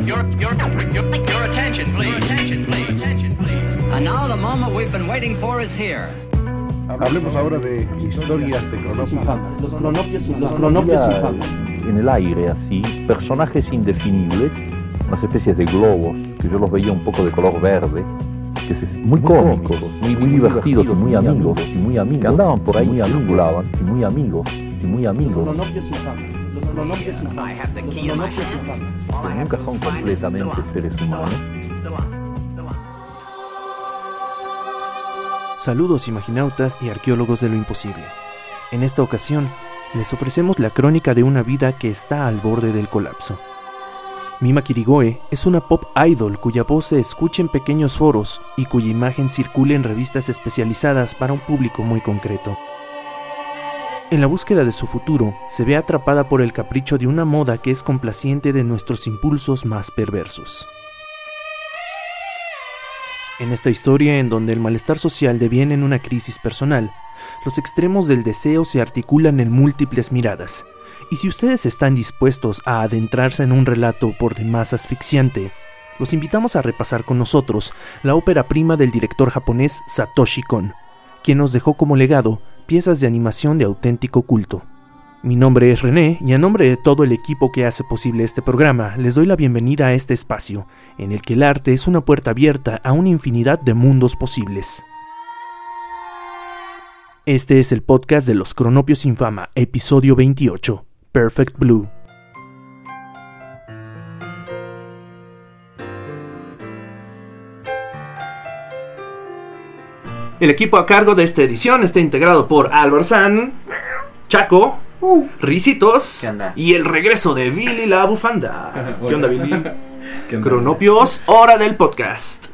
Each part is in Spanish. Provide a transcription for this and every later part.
Your attention, please. Attention, please. And now the moment we've been waiting for is here. Hablemos ahora de historias de cronopios. Los cronopios infames. En el aire, así, personajes indefinibles, unas especies de globos, que yo los veía un poco de color verde, que muy cómicos, muy divertidos, y muy amigos, que andaban por ahí, circulaban, y muy amigos. Los cronopios infames. Pero nunca son completamente seres humanos. Saludos imaginautas y arqueólogos de lo imposible. En esta ocasión, les ofrecemos la crónica de una vida que está al borde del colapso. Mima Kirigoe es una pop idol cuya voz se escucha en pequeños foros y cuya imagen circula en revistas especializadas para un público muy concreto. En la búsqueda de su futuro, se ve atrapada por el capricho de una moda que es complaciente de nuestros impulsos más perversos. En esta historia, en donde el malestar social deviene en una crisis personal, los extremos del deseo se articulan en múltiples miradas, y si ustedes están dispuestos a adentrarse en un relato por demás asfixiante, los invitamos a repasar con nosotros la ópera prima del director japonés Satoshi Kon, quien nos dejó como legado piezas de animación de auténtico culto. Mi nombre es René, y a nombre de todo el equipo que hace posible este programa, les doy la bienvenida a este espacio, en el que el arte es una puerta abierta a una infinidad de mundos posibles. Este es el podcast de Los Cronopios Infama, episodio 28, Perfect Blue. El equipo a cargo de esta edición está integrado por Álvaro San, Chaco, Ricitos y el regreso de Billy la bufanda. ¿Qué onda, Billy? ¿Qué onda? Cronopios, hora del podcast.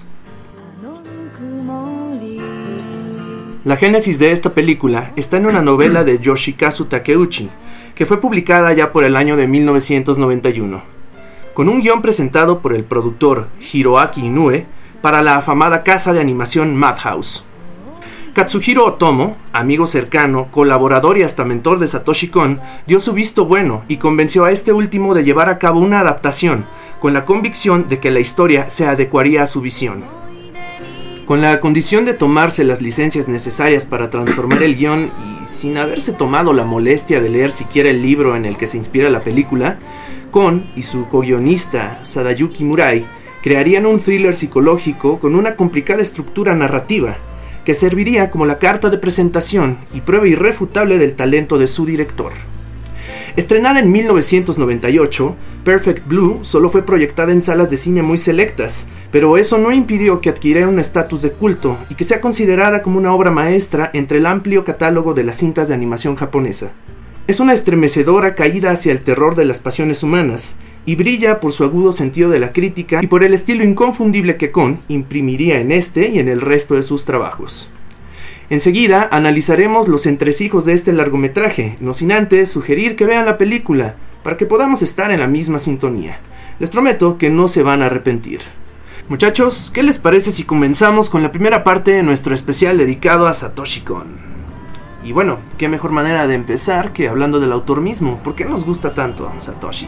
La génesis de esta película está en una novela de Yoshikazu Takeuchi, que fue publicada ya por el año de 1991, con un guión presentado por el productor Hiroaki Inoue para la afamada casa de animación Madhouse. Katsuhiro Otomo, amigo cercano, colaborador y hasta mentor de Satoshi Kon, dio su visto bueno y convenció a este último de llevar a cabo una adaptación, con la convicción de que la historia se adecuaría a su visión. Con la condición de tomarse las licencias necesarias para transformar el guión y sin haberse tomado la molestia de leer siquiera el libro en el que se inspira la película, Kon y su co-guionista Sadayuki Murai crearían un thriller psicológico con una complicada estructura narrativa, que serviría como la carta de presentación y prueba irrefutable del talento de su director. Estrenada en 1998, Perfect Blue solo fue proyectada en salas de cine muy selectas, pero eso no impidió que adquiriera un estatus de culto y que sea considerada como una obra maestra entre el amplio catálogo de las cintas de animación japonesa. Es una estremecedora caída hacia el terror de las pasiones humanas, y brilla por su agudo sentido de la crítica y por el estilo inconfundible que Kon imprimiría en este y en el resto de sus trabajos. Enseguida analizaremos los entresijos de este largometraje, no sin antes sugerir que vean la película, para que podamos estar en la misma sintonía. Les prometo que no se van a arrepentir. Muchachos, ¿qué les parece si comenzamos con la primera parte de nuestro especial dedicado a Satoshi Kon? Y bueno, qué mejor manera de empezar que hablando del autor mismo. ¿Por qué nos gusta tanto Satoshi?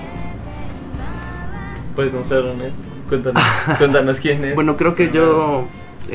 Pues no sé, René, cuéntanos quién es. Bueno, creo que yo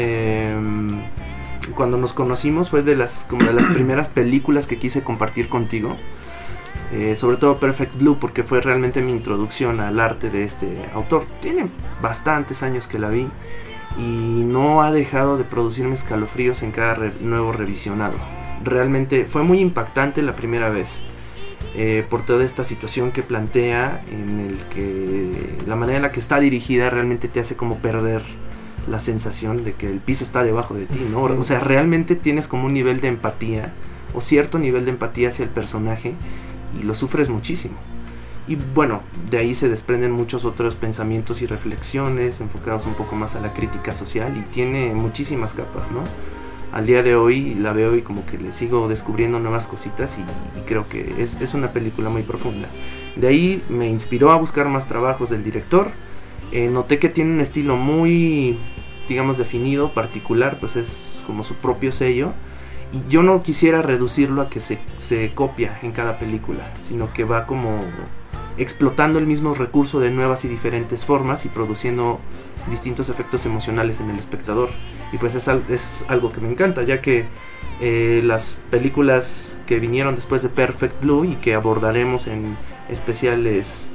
cuando nos conocimos fue de las primeras películas que quise compartir contigo, sobre todo Perfect Blue, porque fue realmente mi introducción al arte de este autor. Tiene bastantes años que la vi y no ha dejado de producirme escalofríos en cada nuevo revisionado. Realmente fue muy impactante la primera vez. Por toda esta situación que plantea, en el que la manera en la que está dirigida realmente te hace como perder la sensación de que el piso está debajo de ti, ¿no? O sea, realmente tienes como un nivel de empatía, o cierto nivel de empatía hacia el personaje, y lo sufres muchísimo. Y bueno, de ahí se desprenden muchos otros pensamientos y reflexiones enfocados un poco más a la crítica social, y tiene muchísimas capas, ¿no? Al día de hoy la veo y como que le sigo descubriendo nuevas cositas y creo que es una película muy profunda. De ahí me inspiró a buscar más trabajos del director. Noté que tiene un estilo muy, digamos, definido, particular, pues es como su propio sello. Y yo no quisiera reducirlo a que se copia en cada película, sino que va como explotando el mismo recurso de nuevas y diferentes formas y produciendo distintos efectos emocionales en el espectador. Y pues es algo que me encanta, ya que las películas que vinieron después de Perfect Blue y que abordaremos en especiales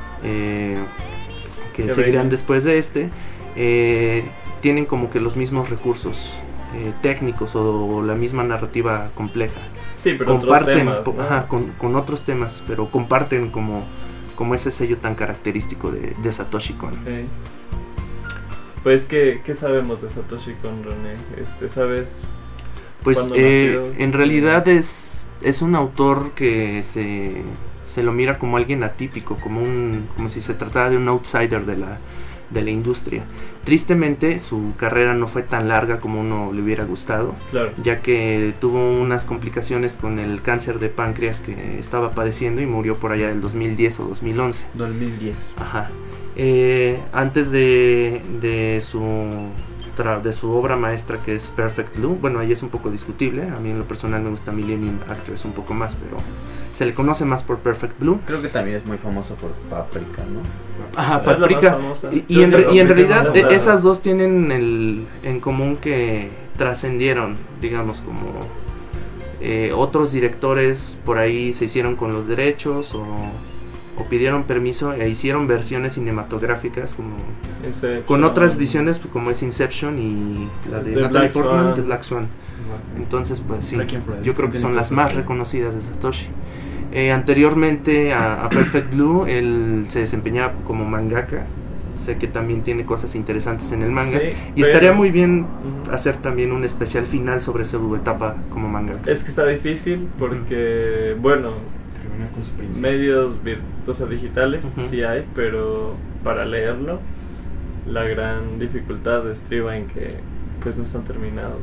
que seguirán después de este, tienen como que los mismos recursos técnicos o la misma narrativa compleja. Sí, pero comparten otros temas, ¿no? con otros temas, pero comparten como ese sello tan característico de Satoshi Kon. Okay. Pues, ¿qué sabemos de Satoshi Kon, René? ¿Sabes? Pues cuándo nació? En realidad es un autor que se lo mira como alguien atípico, como si se tratara de un outsider de la industria. Tristemente su carrera no fue tan larga como uno le hubiera gustado, claro, ya que tuvo unas complicaciones con el cáncer de páncreas que estaba padeciendo y murió por allá del 2010 o 2011. 2010. Ajá. Antes de su obra maestra, que es Perfect Blue, bueno, ahí es un poco discutible, a mí en lo personal me gusta Millennium Actress un poco más, pero se le conoce más por Perfect Blue. Creo que también es muy famoso por Paprika, ¿no? Ajá, Paprika. Y en realidad esas dos tienen en común que trascendieron, digamos, como otros directores por ahí se hicieron con los derechos o pidieron permiso e hicieron versiones cinematográficas como con otras visiones, como es Inception y la de Natalie Portman, The Black Swan. Entonces, pues sí, yo creo que son las más reconocidas de Satoshi. Anteriormente a Perfect Blue, él se desempeñaba como mangaka. Sé que también tiene cosas interesantes en el manga, sí, y estaría muy bien hacer también un especial final sobre su etapa como mangaka. Es que está difícil porque, bueno, medios digitales sí hay, pero para leerlo la gran dificultad estriba en que pues no están terminados.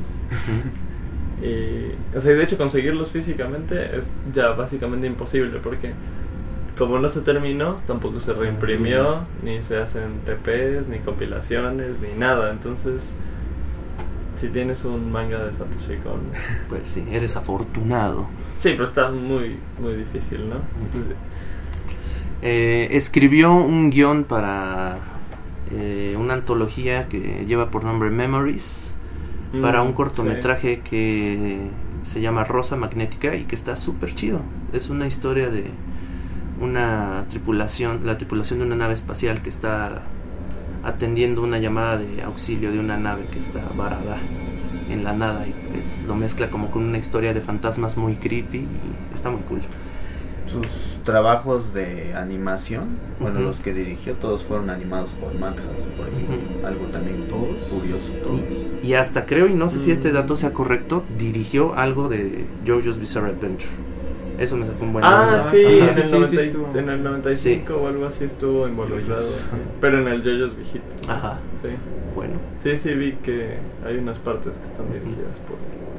Y, o sea, de hecho conseguirlos físicamente es ya básicamente imposible porque como no se terminó, tampoco se reimprimió, ni se hacen TPs, ni compilaciones, ni nada. Entonces, si tienes un manga de Satoshi Kon, pues sí, eres afortunado. Sí, pero está muy, muy difícil, ¿no? Entonces, escribió un guión para una antología que lleva por nombre Memories, para un cortometraje que se llama Rosa Magnética y que está súper chido. Es una historia de la tripulación de una nave espacial que está atendiendo una llamada de auxilio de una nave que está varada en la nada, y pues lo mezcla como con una historia de fantasmas muy creepy y está muy cool. Sus trabajos de animación, bueno, los que dirigió, todos fueron animados por Madhouse, por ahí, algo también curioso. Y hasta creo, y no sé si este dato sea correcto, dirigió algo de JoJo's Bizarre Adventure. Eso me sacó un buen nombre. Sí, en el 95 o algo así estuvo involucrado, sí. Pero en el JoJo's viejito. Ajá. Sí. Bueno. Sí, vi que hay unas partes que están dirigidas por...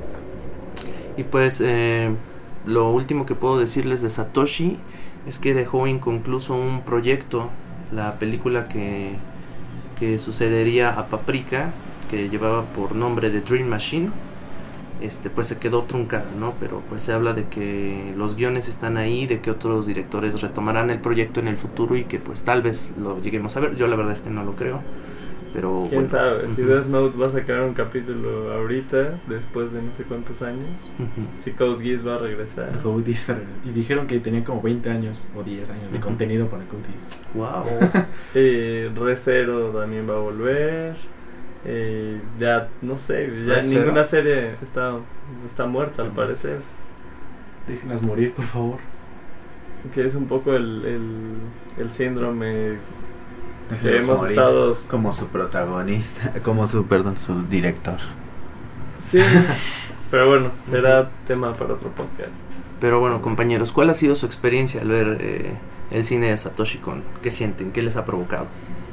Y pues lo último que puedo decirles de Satoshi es que dejó inconcluso un proyecto, la película que sucedería a Paprika, que llevaba por nombre The Dream Machine. Pues se quedó truncada, ¿no? Pero pues se habla de que los guiones están ahí, de que otros directores retomarán el proyecto en el futuro y que pues tal vez lo lleguemos a ver. Yo la verdad es que no lo creo, pero quién sabe, si Death Note va a sacar un capítulo ahorita, después de no sé cuántos años, si Code Geass va a regresar. Y dijeron que tenía como 20 años o 10 años de contenido para Code Geass. Wow. Re:Zero también va a volver. Ya no sé, ya ninguna serie está muerta, al parecer. Déjenlas morir, por favor. Que es un poco el síndrome que hemos estado como su protagonista, su director. Sí, pero bueno, será tema para otro podcast. Pero bueno, compañeros, ¿cuál ha sido su experiencia al ver el cine de Satoshi Kon? ¿Qué sienten? ¿Qué les ha provocado?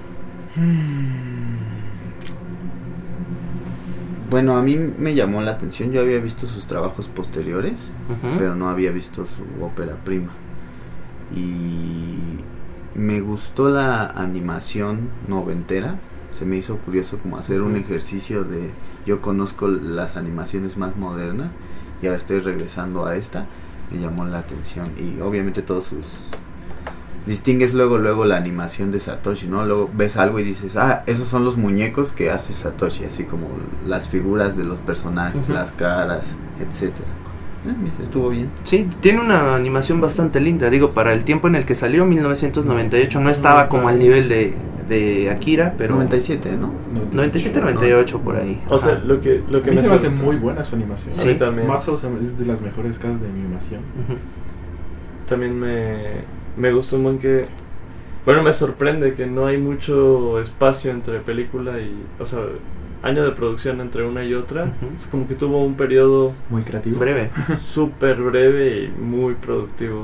Bueno, a mí me llamó la atención. Yo había visto sus trabajos posteriores, pero no había visto su ópera prima. Y me gustó la animación noventera. Se me hizo curioso como hacer un ejercicio de... Yo conozco las animaciones más modernas y ahora estoy regresando a esta. Me llamó la atención. Y obviamente todos sus distingues luego la animación de Satoshi, ¿no? Luego ves algo y dices, esos son los muñecos que hace Satoshi, así como las figuras de los personajes, las caras, etcétera. Estuvo bien. Sí, tiene una animación bastante linda. Digo, para el tiempo en el que salió, 1998, no estaba como al nivel de Akira, pero 97, ¿no? 97, 98 por ahí. O sea, lo que me hace muy buena su animación. Sí, también. Madhouse es de las mejores casas de animación. También me gustó un buen que... Bueno, me sorprende que no hay mucho espacio entre película y... O sea, año de producción entre una y otra. Es como que tuvo un periodo... Muy creativo. Breve. Súper breve y muy productivo.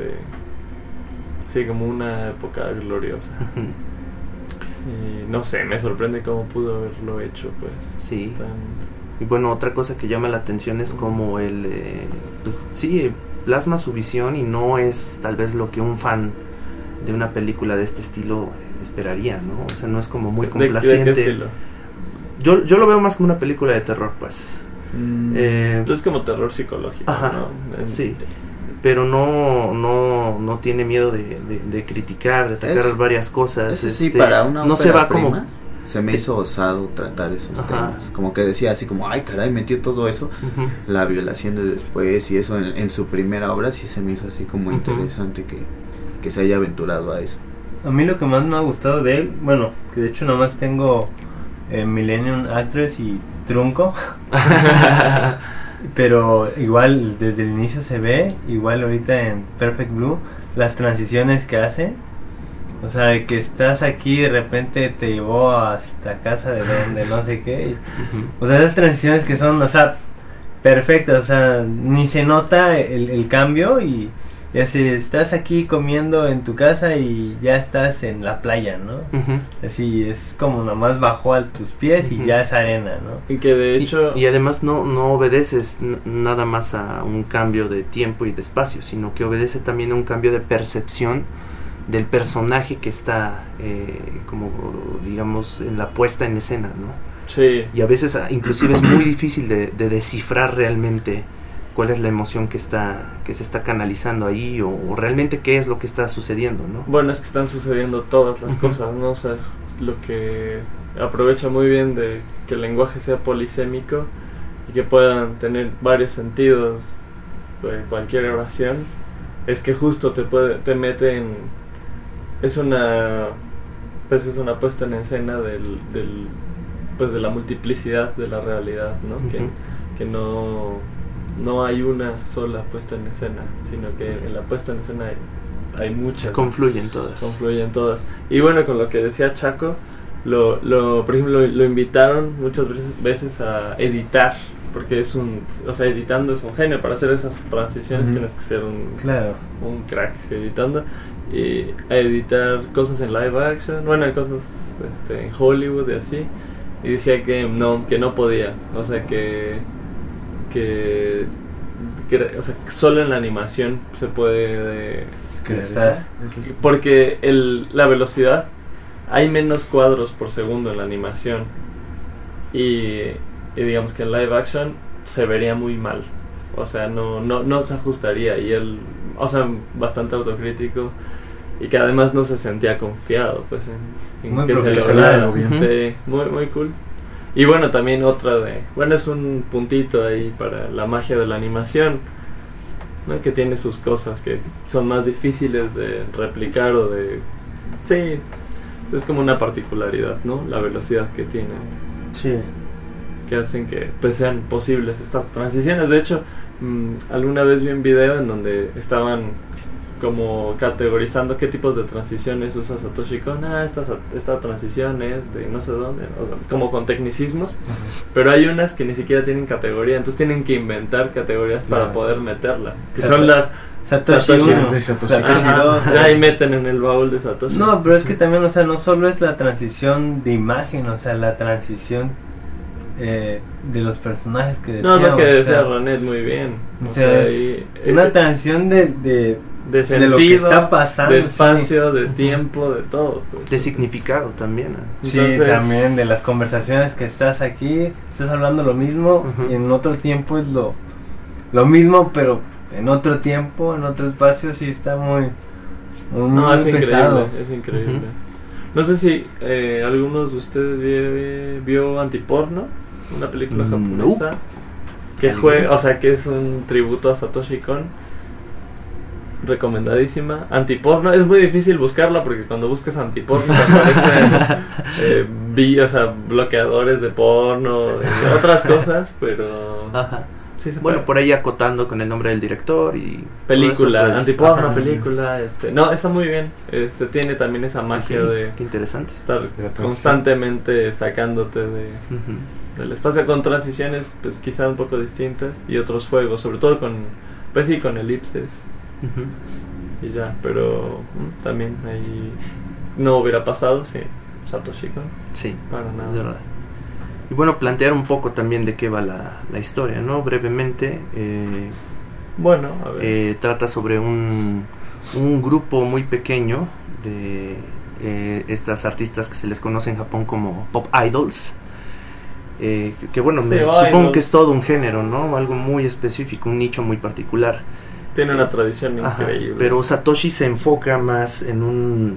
Sí, como una época gloriosa. Y no sé, me sorprende cómo pudo haberlo hecho, pues. Sí. Y bueno, otra cosa que llama la atención es como él, pues sí, plasma su visión y no es tal vez lo que un fan de una película de este estilo esperaría, ¿no? O sea, no es como muy complaciente. ¿De qué estilo? Yo lo veo más como una película de terror, pues. Entonces como terror psicológico, ¿no? Sí. Pero no tiene miedo de criticar, de atacar varias cosas. Sí, para una no ópera se va prima, como... Se me hizo osado tratar esos temas. Como que decía así como, ay caray, metió todo eso. La violación de después y eso en su primera obra sí se me hizo así como interesante que se haya aventurado a eso. A mí lo que más me ha gustado de él, bueno, que de hecho nomás tengo Millennium Actress y Trunco. Pero igual desde el inicio se ve, igual ahorita en Perfect Blue, las transiciones que hace. O sea, que estás aquí y de repente te llevó hasta casa de donde no sé qué. O sea, esas transiciones que son, o sea, perfectas. O sea, ni se nota el cambio y así estás aquí comiendo en tu casa y ya estás en la playa, ¿no? Así es como nomás bajó a tus pies y ya es arena, ¿no? Y que de hecho... Y además no obedeces nada más a un cambio de tiempo y de espacio, sino que obedece también a un cambio de percepción del personaje que está como digamos en la puesta en escena, ¿no? Sí. Y a veces inclusive es muy difícil de descifrar realmente cuál es la emoción que se está canalizando ahí o realmente qué es lo que está sucediendo, ¿no? Bueno, es que están sucediendo todas las cosas, ¿no? O sea, lo que aprovecha muy bien de que el lenguaje sea polisémico y que puedan tener varios sentidos cualquier oración, es que justo te mete en... Es una puesta en escena pues de la multiplicidad de la realidad, ¿no? Que no hay una sola puesta en escena, sino que en la puesta en escena hay muchas. Confluyen todas. Y bueno, con lo que decía Chaco, por ejemplo, lo invitaron muchas veces a editar, porque editando es un genio. Para hacer esas transiciones tienes que ser un crack editando. Y a editar cosas en live action, cosas en Hollywood y así. Y decía que no podía, o sea que solo en la animación se puede porque la velocidad, hay menos cuadros por segundo en la animación y digamos que en live action se vería muy mal, o sea no se ajustaría. Y él, o sea, bastante autocrítico y que además no se sentía confiado pues en muy que se lograra bien. Sí, muy cool. Y bueno, también es un puntito ahí para la magia de la animación, ¿no? Que tiene sus cosas que son más difíciles de replicar o de... Sí, es como una particularidad, ¿no? La velocidad que tiene. Sí. Que hacen que pues sean posibles estas transiciones. De hecho, alguna vez vi un video en donde estaban como categorizando qué tipos de transiciones usa Satoshi Kon. Esta transición es de no sé dónde, o sea, como con tecnicismos, pero hay unas que ni siquiera tienen categoría, entonces tienen que inventar categorías para poder meterlas, que son las Satoshi 1, de Satoshi 2. Ahí meten en el baúl de Satoshi. No, pero es que también, o sea, no solo es la transición de imagen, o sea, la transición de los personajes que decíamos. No, lo que decía Ronet muy bien. O sea, es una transición de sentido, lo que está pasando, de espacio, de tiempo, de todo, pues. De significado también, Sí, también de las conversaciones que estás aquí, estás hablando lo mismo, y en otro tiempo es lo mismo, pero en otro tiempo, en otro espacio. Sí, está muy No, es pesado. increíble, es increíble. No sé si algunos de ustedes vio Antiporno, una película japonesa que que es un tributo a Satoshi Kon. Recomendadísima. Antiporno, es muy difícil buscarla porque cuando buscas antiporno te aparecen bloqueadores de porno y otras cosas, pero sí se puede. Por ahí acotando con el nombre del director y película, eso, pues, Antiporno, película, no, está muy bien. Tiene también esa magia de qué interesante estar constantemente sacándote del espacio, con transiciones pues quizá un poco distintas y otros juegos, sobre todo con elipses. Y ya, pero también ahí no hubiera pasado si Satoshi Kon. Sí, para nada. Es verdad. Y bueno, plantear un poco también de qué va la historia, ¿no? Brevemente. A ver. Trata sobre un grupo muy pequeño de estas artistas que se les conoce en Japón como pop idols. Supongo que es todo un género, ¿no? Algo muy específico, un nicho muy particular. Tiene una tradición increíble. Pero Satoshi se enfoca más en un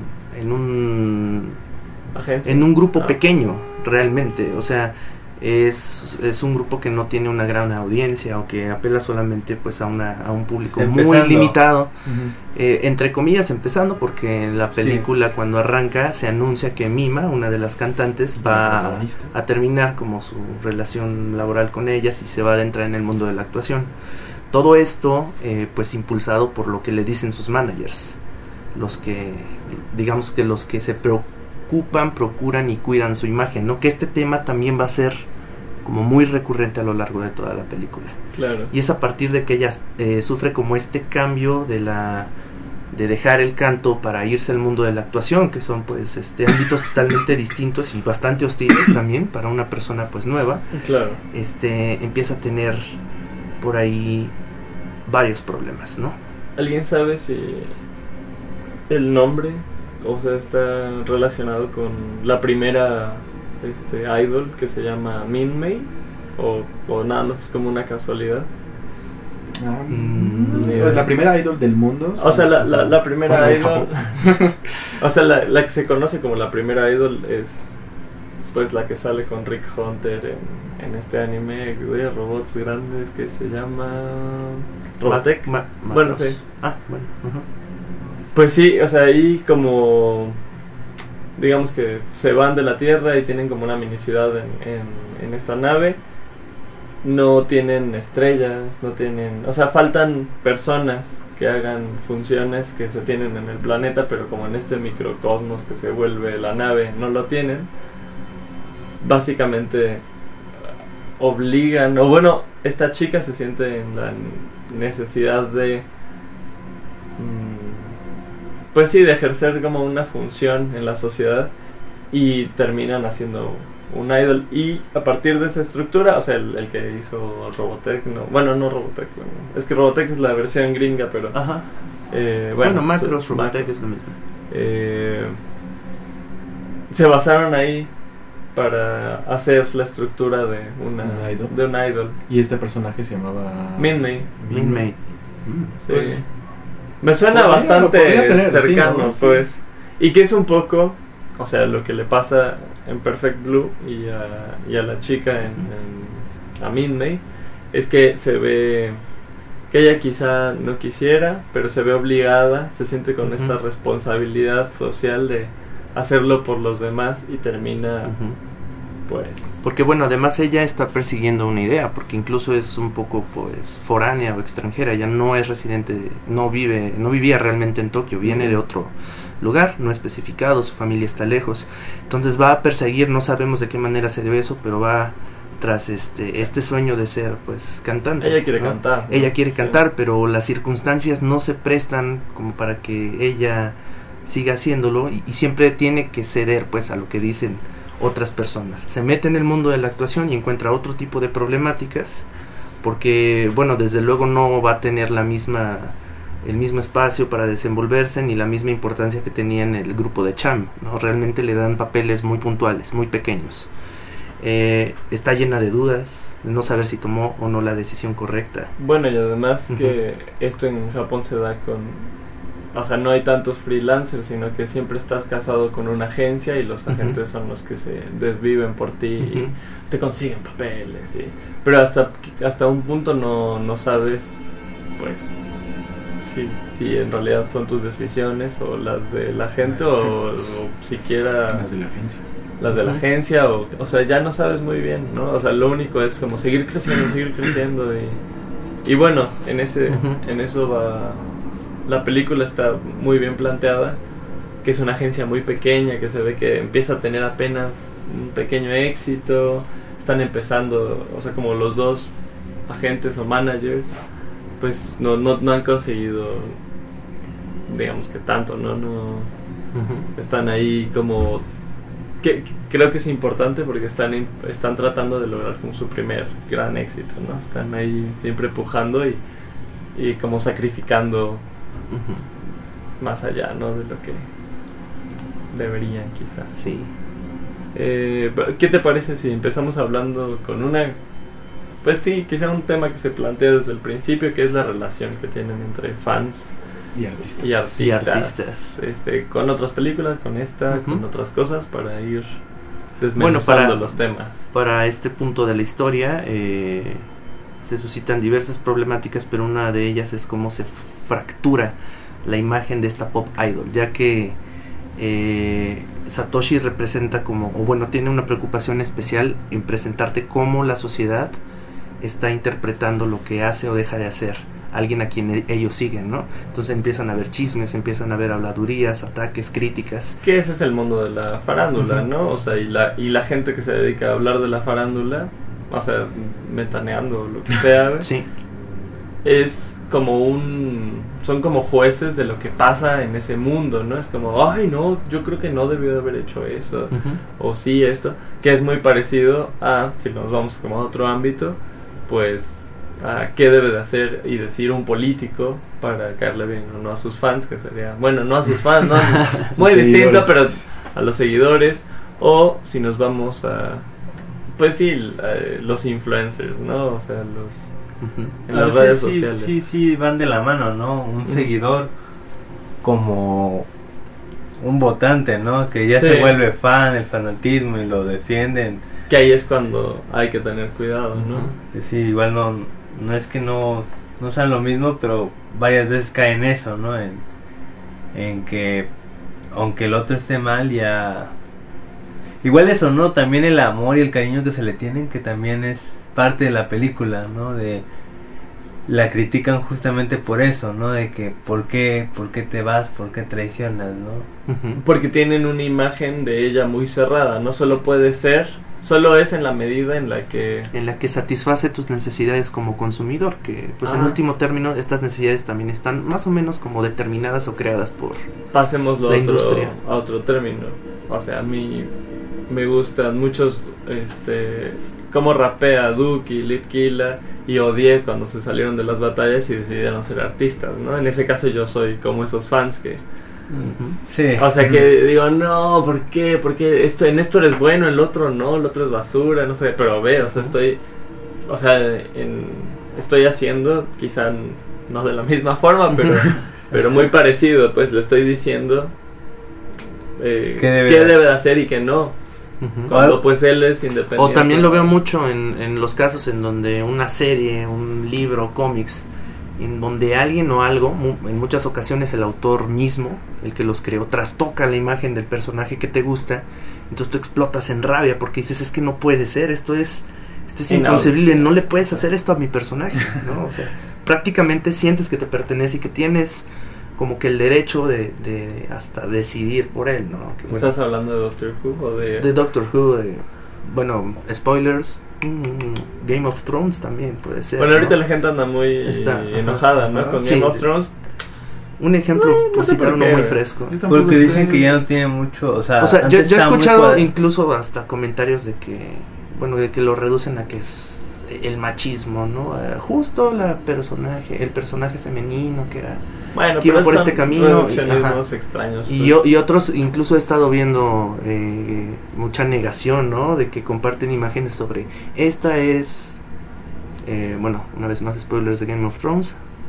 grupo pequeño, realmente. O sea, es un grupo que no tiene una gran audiencia o que apela solamente pues a un público muy limitado. Entre comillas, empezando, porque en la película cuando arranca se anuncia que Mima, una de las cantantes, va a terminar como su relación laboral con ellas y se va a adentrar en el mundo de la actuación. Todo esto pues impulsado por lo que le dicen sus managers, los que se preocupan, procuran y cuidan su imagen, ¿no? Que este tema también va a ser como muy recurrente a lo largo de toda la película. Claro. Y es a partir de que ella sufre como este cambio de dejar el canto para irse al mundo de la actuación, que son pues ámbitos totalmente distintos y bastante hostiles también para una persona pues nueva. Claro. Empieza a tener por ahí varios problemas, ¿no? ¿Alguien sabe si el nombre, está relacionado con la primera idol que se llama Minmay o nada más es como una casualidad? La primera idol del mundo. La primera idol. La que se conoce como la primera idol es pues la que sale con Rick Hunter en este anime de robots grandes que se llama Robotech. Sí. Pues sí, ahí como digamos que se van de la Tierra y tienen como una mini ciudad en esta nave. No tienen estrellas, faltan personas que hagan funciones que se tienen en el planeta, pero como en este microcosmos que se vuelve la nave no lo tienen. Básicamente obligan, esta chica se siente en la necesidad de de ejercer como una función en la sociedad y terminan haciendo un idol, y a partir de esa estructura, el que hizo Robotech, no Robotech, es que Robotech es la versión gringa, pero Macros, Robotech es lo mismo. Se basaron ahí para hacer la estructura de un idol. Y este personaje se llamaba Minmay. Sí. Pues, me suena bastante cercano, pues. Y que es un poco, lo que le pasa en Perfect Blue y a la chica a Minmay, es que se ve que ella quizá no quisiera, pero se ve obligada, se siente con esta responsabilidad social de hacerlo por los demás y termina pues... Porque además ella está persiguiendo una idea, porque incluso es un poco pues foránea o extranjera, ella no es residente, no vivía realmente en Tokio, viene de otro lugar, no especificado, su familia está lejos, entonces va a perseguir, no sabemos de qué manera se debe eso, pero va tras este sueño de ser pues cantante. Ella quiere cantar, ¿no? Ella quiere cantar, pero las circunstancias no se prestan como para que ella siga haciéndolo y siempre tiene que ceder pues a lo que dicen otras personas. Se mete en el mundo de la actuación y encuentra otro tipo de problemáticas porque desde luego no va a tener el mismo espacio para desenvolverse ni la misma importancia que tenía en el grupo de Cham, ¿no? Realmente le dan papeles muy puntuales, muy pequeños. Está llena de dudas, de no saber si tomó o no la decisión correcta. Y además que esto en Japón se da con o sea, no hay tantos freelancers, sino que siempre estás casado con una agencia y los agentes son los que se desviven por ti y te consiguen papeles, pero hasta un punto no sabes, pues, si en realidad son tus decisiones o las de la gente o siquiera las de la agencia o sea, ya no sabes muy bien, ¿no? O sea, lo único es como seguir creciendo y bueno, en eso va. La película está muy bien planteada, que es una agencia muy pequeña, que se ve que empieza a tener apenas un pequeño éxito, están empezando, o sea, como los dos agentes o managers, pues no han conseguido, digamos que tanto, no están ahí como, que creo que es importante porque están tratando de lograr como su primer gran éxito, ¿no? Están ahí siempre empujando y como sacrificando más allá, ¿no? De lo que deberían, quizás. Sí. ¿Qué te parece si empezamos hablando con pues sí, quizá un tema que se plantea desde el principio, que es la relación que tienen entre fans y artistas. Con otras películas, con esta, con otras cosas, para ir desmenuzando los temas. Para este punto de la historia se suscitan diversas problemáticas, pero una de ellas es cómo se fractura la imagen de esta pop idol, ya que Satoshi representa tiene una preocupación especial en presentarte cómo la sociedad está interpretando lo que hace o deja de hacer alguien a quien ellos siguen, ¿no? Entonces empiezan a haber chismes, empiezan a haber habladurías, ataques, críticas. Que ese es el mundo de la farándula, ¿no? O sea, y la gente que se dedica a hablar de la farándula, o sea, metaneando lo que sea, sí, es como son como jueces de lo que pasa en ese mundo, ¿no? Es como, ay, no, yo creo que no debió de haber hecho eso, o sí esto, que es muy parecido a, si nos vamos como a otro ámbito, pues a qué debe de hacer y decir un político para caerle bien o no a sus fans, que sería, bueno, no a sus fans, no, muy distinto, pero a los seguidores, o si nos vamos a, pues sí, los influencers, ¿no? O sea, en las redes sociales. Sí, van de la mano, ¿no? Un seguidor como un votante, ¿no? Que ya se vuelve fan, el fanatismo y lo defienden. Que ahí es cuando hay que tener cuidado, ¿no? Sí, igual no es que no sean lo mismo, pero varias veces cae en eso, ¿no? En que aunque el otro esté mal, ya... Igual eso, ¿no? También el amor y el cariño que se le tienen, que también es parte de la película, ¿no? La critican justamente por eso, ¿no? De que ¿por qué te vas? ¿Por qué traicionas? ¿no? Porque tienen una imagen de ella muy cerrada, no solo solo es en la medida en la que satisface tus necesidades como consumidor, que pues en último término estas necesidades también están más o menos como determinadas o creadas por la industria. A otro término, o sea, a mí me gustan muchos cómo rapea Duke y Litquila, y odié cuando se salieron de las batallas y decidieron ser artistas, ¿no? En ese caso yo soy como esos fans que sí. O sea, que digo, no, ¿por qué? Porque en esto eres bueno, el otro no, el otro es basura, no sé, pero o sea, estoy haciendo, quizá no de la misma forma, pero muy parecido, pues le estoy diciendo qué debe de hacer y qué no. Cuando pues él es independiente. O también lo veo mucho en los casos en donde una serie, un libro, cómics, en donde alguien o algo, en muchas ocasiones el autor mismo, el que los creó, trastoca la imagen del personaje que te gusta, entonces tú explotas en rabia porque dices, es que no puede ser, esto es inconcebible, no le puedes hacer esto a mi personaje, ¿no? O sea, prácticamente sientes que te pertenece y que tienes como que el derecho de hasta decidir por él, ¿no? Que, bueno, ¿estás hablando de Doctor Who o de...? De Doctor Who, bueno, spoilers, Game of Thrones también puede ser. Bueno, ahorita ¿no? La gente anda muy enojada, ¿no? Con Game of Thrones. Un ejemplo, por citar uno muy fresco. Porque dicen que ya no tiene mucho, o sea yo he escuchado incluso hasta comentarios de que lo reducen a que es el machismo, ¿no? Justo el personaje femenino que era... Bueno, que iba por este camino extraños. Y otros, incluso he estado viendo mucha negación, ¿no? De que comparten imágenes sobre esta es, bueno, una vez más spoilers de Game of Thrones,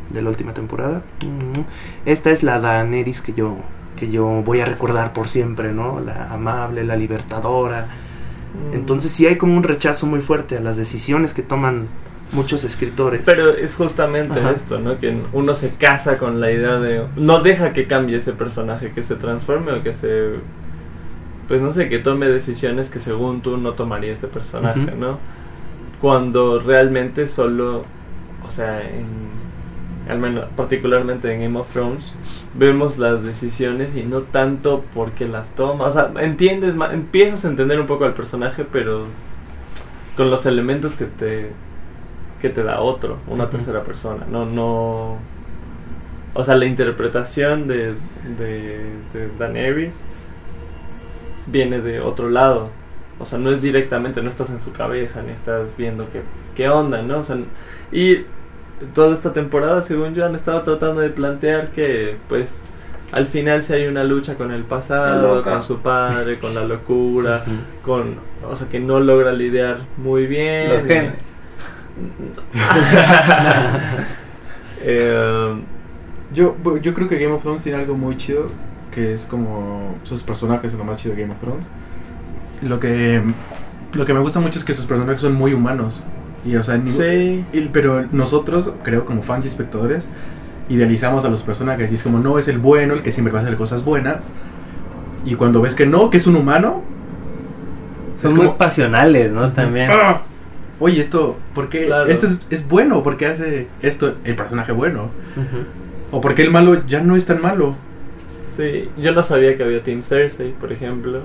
de la última temporada. Esta es la Daenerys que yo voy a recordar por siempre, ¿no? La amable, la libertadora. Entonces sí hay como un rechazo muy fuerte a las decisiones que toman muchos escritores. Pero es justamente esto, ¿no? Que uno se casa con la idea de... No deja que cambie ese personaje, que se transforme o que se... Pues no sé, que tome decisiones que según tú no tomaría ese personaje, ¿no? Cuando realmente solo... O sea, al menos particularmente en Game of Thrones, vemos las decisiones y no tanto porque las toma. O sea, empiezas a entender un poco al personaje, pero con los elementos que te da una tercera persona. No. O sea, la interpretación de Daenerys viene de otro lado. O sea, no es directamente, no estás en su cabeza, ni estás viendo qué onda, ¿no? O sea, y toda esta temporada, según yo, han estado tratando de plantear que, pues, al final si hay una lucha con el pasado, con su padre, con la locura, o sea, que no logra lidiar muy bien. Los genes. Yo creo que Game of Thrones tiene algo muy chido, que es como sus personajes son lo más chido de Game of Thrones. Lo que me gusta mucho es que sus personajes son muy humanos. Y, o sea, pero nosotros, creo, como fans y espectadores, idealizamos a los personajes y es como, no, es el bueno, el que siempre va a hacer cosas buenas. Y cuando ves que no, que es un humano, son muy pasionales, ¿no? También. Oye, esto, ¿por qué? Claro. Esto es bueno, ¿por qué hace esto el personaje bueno? O porque el malo ya no es tan malo. Sí, yo no sabía que había Team Cersei, por ejemplo.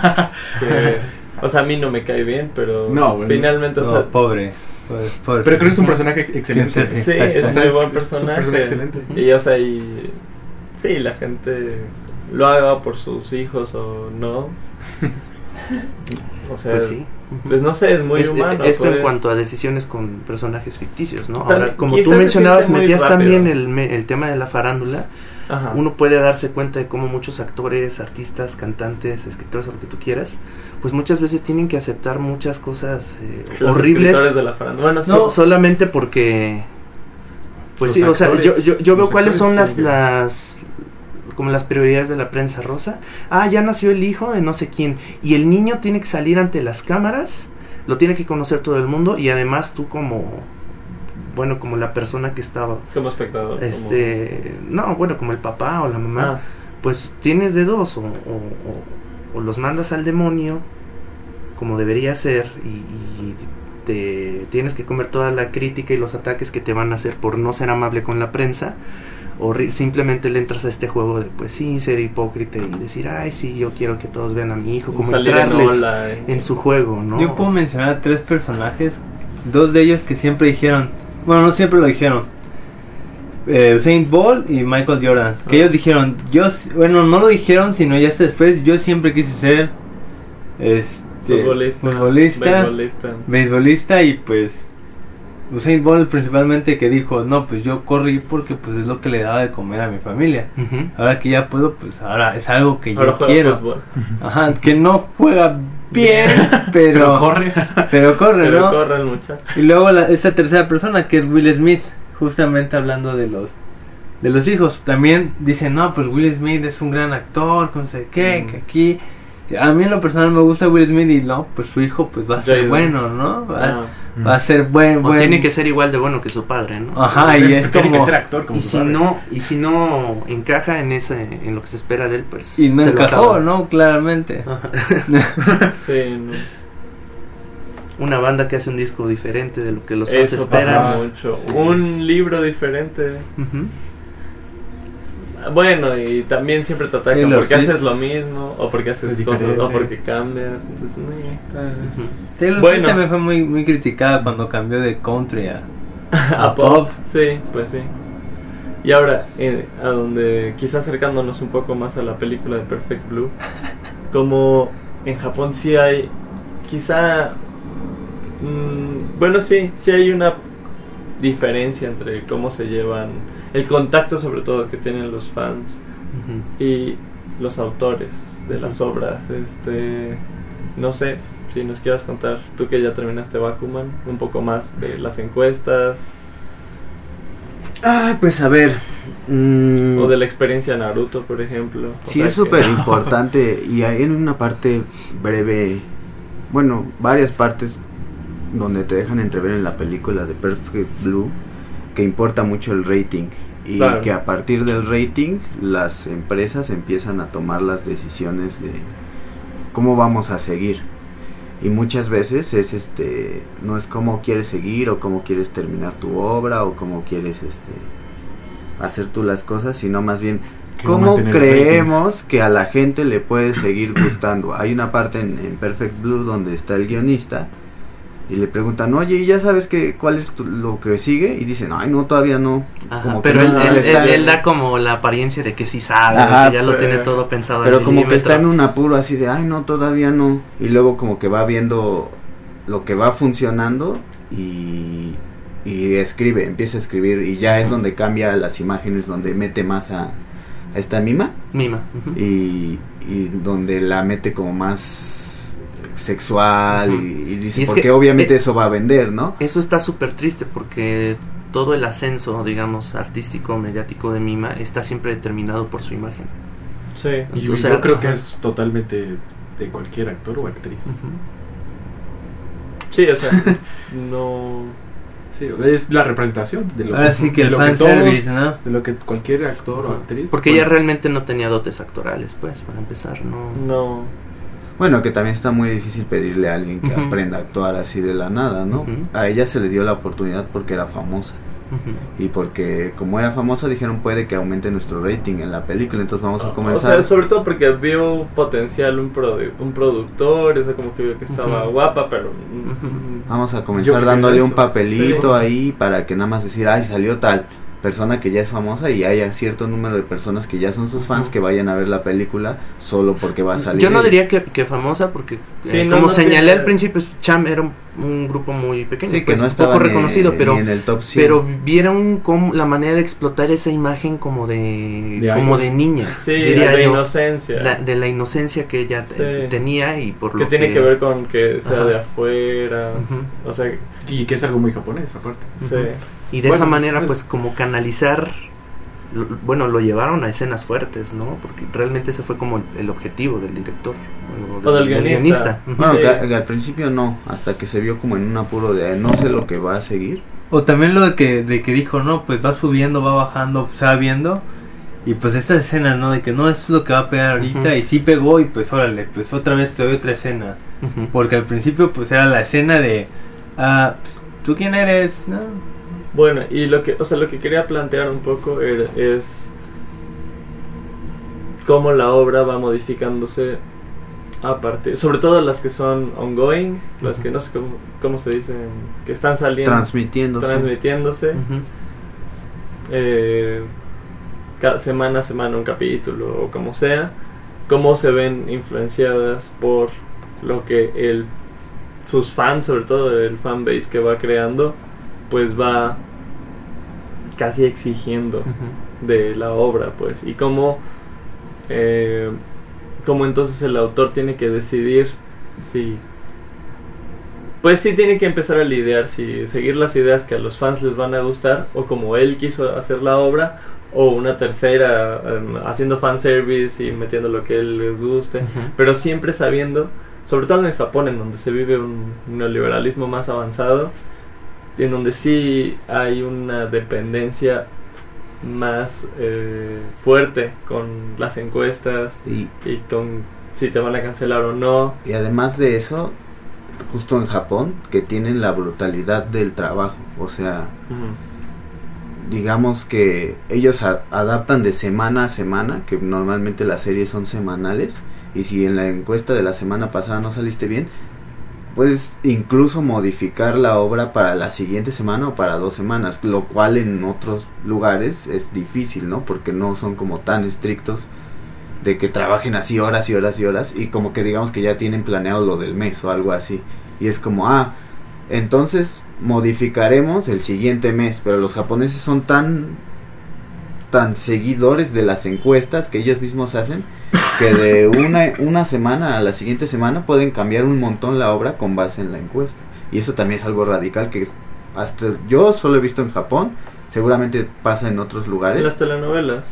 O sea, a mí no me cae bien, pero finalmente, o sea... Pobre. Pero creo que es un personaje excelente. Sí, es un muy buen personaje. Excelente. Y, o sea, sí, la gente lo haga por sus hijos o no. O sea, pues sí. Pues no sé, es muy humano. Esto pues. En cuanto a decisiones con personajes ficticios, ¿no? Ahora, como tú mencionabas, metías también el tema de la farándula. Uno puede darse cuenta de cómo muchos actores, artistas, cantantes, escritores o lo que tú quieras, pues muchas veces tienen que aceptar muchas cosas horribles de la farándula. Bueno, solamente porque pues sí, o sea, yo veo cuáles son las como las prioridades de la prensa rosa. Ya nació el hijo de no sé quién y el niño tiene que salir ante las cámaras, lo tiene que conocer todo el mundo y además tú como la persona que estaba como espectador, como el papá o la mamá, pues tienes de dos, o los mandas al demonio como debería ser y te tienes que comer toda la crítica y los ataques que te van a hacer por no ser amable con la prensa, o simplemente le entras a este juego de pues sí, ser hipócrita y decir, ay sí, yo quiero que todos vean a mi hijo, como entrarles en su juego, ¿no? Yo puedo mencionar 3 personajes, 2 de ellos que siempre dijeron, bueno, no siempre lo dijeron, Usain Bolt y Michael Jordan, que ellos dijeron, no lo dijeron, sino ya hasta después, yo siempre quise ser beisbolista, y pues Usain Bolt principalmente, que dijo, no, pues yo corrí porque pues es lo que le daba de comer a mi familia. Ahora que ya puedo, pues ahora es algo que yo quiero. Que no juega bien, pero corre, ¿no? Corre el muchacho. Y luego esa tercera persona, que es Will Smith, justamente hablando de los hijos, también dicen, no, pues Will Smith es un gran actor, no sé qué, que aquí... A mí en lo personal me gusta Will Smith y no, pues su hijo pues va a ser bueno, ¿no? Va a ser buen... tiene que ser igual de bueno que su padre, ¿no? Y es tiene como... que ser actor como su padre. Y si no encaja en lo que se espera de él, pues... Y no encajó, ¿no? Claramente. Sí, no. Una banda que hace un disco diferente de lo que los fans esperan. Pasa mucho. Sí. Un libro diferente. Bueno, y también siempre te atacan porque haces lo mismo, o porque haces cosas, o porque cambias. Entonces, Taylor Swift también fue muy, muy criticada cuando cambió de country a pop. Sí, pues sí. Y ahora, a donde quizás acercándonos un poco más a la película de Perfect Blue, como en Japón sí hay, quizá, sí hay una diferencia entre cómo se llevan, el contacto sobre todo que tienen los fans y los autores de las obras. No sé si nos quieras contar, tú que ya terminaste Bakuman, un poco más de las encuestas. Pues a ver. O de la experiencia Naruto, por ejemplo. Sí, es súper importante. Y hay en una parte breve, bueno, varias partes donde te dejan entrever en la película de Perfect Blue que importa mucho el rating. Y claro, que a partir del rating las empresas empiezan a tomar las decisiones de cómo vamos a seguir. Y muchas veces es no es cómo quieres seguir o cómo quieres terminar tu obra o cómo quieres hacer tú las cosas, sino más bien cómo creemos que a la gente le puede seguir gustando. Hay una parte en Perfect Blue donde está el guionista y le preguntan, oye, ¿y ya sabes cuál es lo que sigue? Y dicen, ay, no, todavía no. Ajá, como pero que él da como la apariencia de que sí sabe, ajá, que ya lo tiene todo pensado. Pero como que está en un apuro así de, ay, no, todavía no. Y luego como que va viendo lo que va funcionando y empieza a escribir y ya es donde cambia las imágenes, donde mete más a esta Mima. Uh-huh. Y donde la mete como más sexual, uh-huh. y dice, y porque obviamente eso va a vender, ¿no? Eso está súper triste porque todo el ascenso, digamos, artístico, mediático de Mima está siempre determinado por su imagen. Sí, y yo creo que es totalmente de cualquier actor o actriz. Uh-huh. Sí, o sea, no... Sí, es la representación de lo sí, que el fanservice, ¿no? De lo que cualquier actor o actriz. Porque ella realmente no tenía dotes actorales, pues, para empezar, no. Bueno, que también está muy difícil pedirle a alguien que uh-huh. aprenda a actuar así de la nada, ¿no? Uh-huh. A ella se le dio la oportunidad porque era famosa. Uh-huh. Y porque como era famosa dijeron, puede que aumente nuestro rating en la película, entonces vamos a comenzar. O sea, sobre todo porque vio potencial un productor, eso como que vio que estaba uh-huh. guapa, pero... Vamos a comenzar dándole un papelito ahí para que nada más decir, ay, salió tal persona que ya es famosa y haya cierto número de personas que ya son sus fans que vayan a ver la película solo porque va a salir. Yo no diría que famosa porque como señalé al principio, Cham era un grupo muy pequeño, sí, que no estaba poco reconocido, pero en el top 100. Pero vieron como la manera de explotar esa imagen como de niña, sí, diría de inocencia, de la inocencia que ella tenía y por que lo tiene que ver con que sea ajá. de afuera, uh-huh. o sea, y que es algo muy japonés aparte. Sí. Y de esa manera, pues, como canalizar, lo llevaron a escenas fuertes, ¿no? Porque realmente ese fue como el objetivo del director. O del guionista. Uh-huh. Bueno, que al principio no, hasta que se vio como en un apuro de no sé lo que va a seguir. O también lo de que dijo, no, pues va subiendo, va bajando, se va viendo. Y pues estas escenas, ¿no? De que no, es lo que va a pegar ahorita, uh-huh. y sí pegó, y pues órale, pues otra vez te doy otra escena. Uh-huh. Porque al principio, pues era la escena de, ¿tú quién eres? ¿No? Bueno, y lo que quería plantear un poco es cómo la obra va modificándose a partir, sobre todo las que son ongoing, las que no sé cómo se dicen, que están saliendo, transmitiéndose, cada semana a semana un capítulo o como sea, cómo se ven influenciadas por lo que sus fans, sobre todo el fanbase que va creando, pues va casi exigiendo uh-huh. de la obra, pues, y cómo entonces el autor tiene que decidir si, pues sí tiene que empezar a lidiar, si seguir las ideas que a los fans les van a gustar, o como él quiso hacer la obra, o una tercera haciendo fanservice y metiendo lo que él les guste, uh-huh. pero siempre sabiendo, sobre todo en Japón, en donde se vive un neoliberalismo más avanzado, en donde sí hay una dependencia más fuerte con las encuestas y con si te van a cancelar o no. Y además de eso, justo en Japón, que tienen la brutalidad del trabajo, o sea, uh-huh. digamos que ellos adaptan de semana a semana, que normalmente las series son semanales, y si en la encuesta de la semana pasada no saliste bien, puedes incluso modificar la obra para la siguiente semana o para 2 semanas, lo cual en otros lugares es difícil, ¿no? Porque no son como tan estrictos de que trabajen así horas y horas y horas, y como que digamos que ya tienen planeado lo del mes o algo así, y es como, entonces modificaremos el siguiente mes, pero los japoneses son tan seguidores de las encuestas que ellos mismos hacen, que de una semana a la siguiente semana pueden cambiar un montón la obra con base en la encuesta. Y eso también es algo radical que hasta yo solo he visto en Japón, seguramente pasa en otros lugares. En las telenovelas.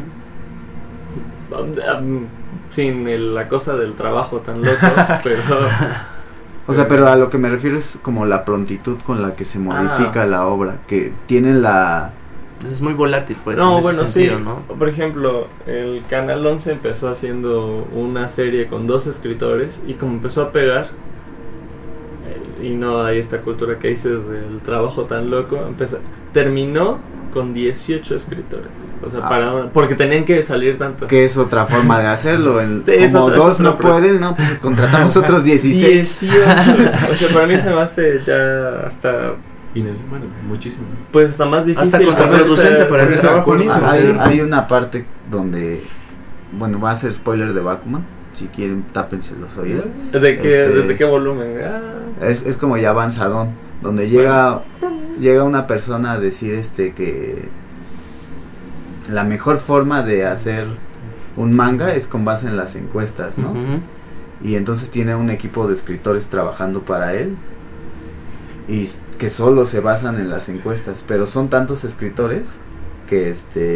Sin la cosa del trabajo tan loco, pero... O sea, pero a lo que me refiero es como la prontitud con la que se modifica la obra, que tienen la... Es muy volátil, pues. No, en bueno, ese sentido, sí. ¿no? Por ejemplo, el Canal 11 empezó haciendo una serie con 2 escritores y como empezó a pegar, y no hay esta cultura que dices del trabajo tan loco, terminó con 18 escritores. O sea, porque tenían que salir tanto. Que es otra forma de hacerlo. Sí, como 2 no pueden, no, pues contratamos otros 16. 18. O sea, para mí se me hace ya hasta... Bueno, muchísimo. Pues está más difícil. Hasta contraproducente para el trabajo mismo. Hay una parte donde, bueno, va a ser spoiler de Bakuman. Si quieren, tápense los oídos. ¿Desde qué volumen? Es como ya avanzadón, donde llega una persona a decir que la mejor forma de hacer un manga es con base en las encuestas, ¿no? Y entonces tiene un equipo de escritores trabajando para él y que solo se basan en las encuestas, pero son tantos escritores que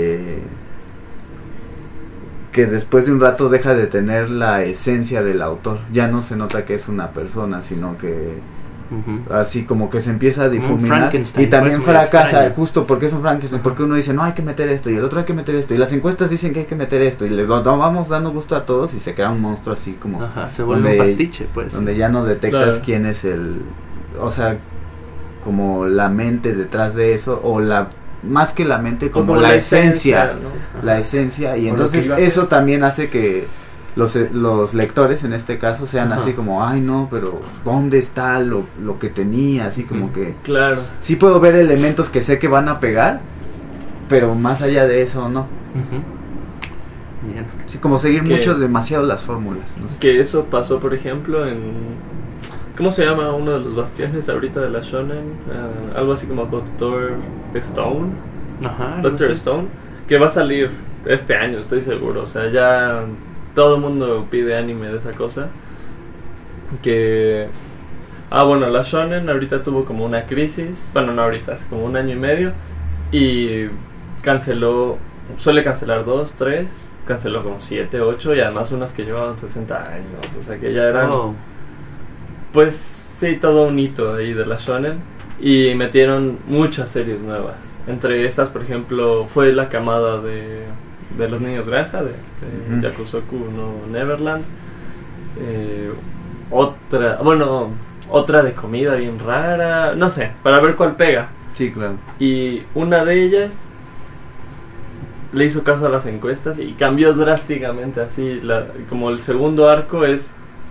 que después de un rato deja de tener la esencia del autor. Ya no se nota que es una persona, sino que así como que se empieza a difuminar y también fracasa, justo porque es un Frankenstein, porque uno dice no hay que meter esto y el otro hay que meter esto y las encuestas dicen que hay que meter esto y le vamos dando gusto a todos y se crea un monstruo así como se vuelve un pastiche, pues, donde ya no detectas quién es o sea, como la mente detrás de eso, o más que la mente, como la esencia, ¿no? La esencia, y entonces eso también hace que los lectores en este caso sean así como, ay no, pero ¿dónde está lo que tenía? Así como que claro, sí puedo ver elementos que sé que van a pegar, pero más allá de eso no. Bien. Sí, como seguir demasiado las fórmulas, no sé. Que eso pasó, por ejemplo, en... ¿Cómo se llama uno de los bastiones ahorita de la shonen? Algo así como Doctor Stone. Doctor Stone, que va a salir este año, estoy seguro. O sea, ya todo el mundo pide anime de esa cosa. Que... bueno, la shonen ahorita tuvo como una crisis. Bueno, no ahorita, hace como 1 año y medio. Y suele cancelar 2, 3. Canceló como 7, 8. Y además unas que llevaban 60 años. O sea, que ya eran... Pues sí, todo un hito ahí de la shonen. Y metieron muchas series nuevas. Entre esas, por ejemplo, fue la camada de los niños granja, de Yakusoku no Neverland. Otra de comida bien rara. No sé, para ver cuál pega. Sí, claro. Y una de ellas le hizo caso a las encuestas y cambió drásticamente así. Como el segundo arco es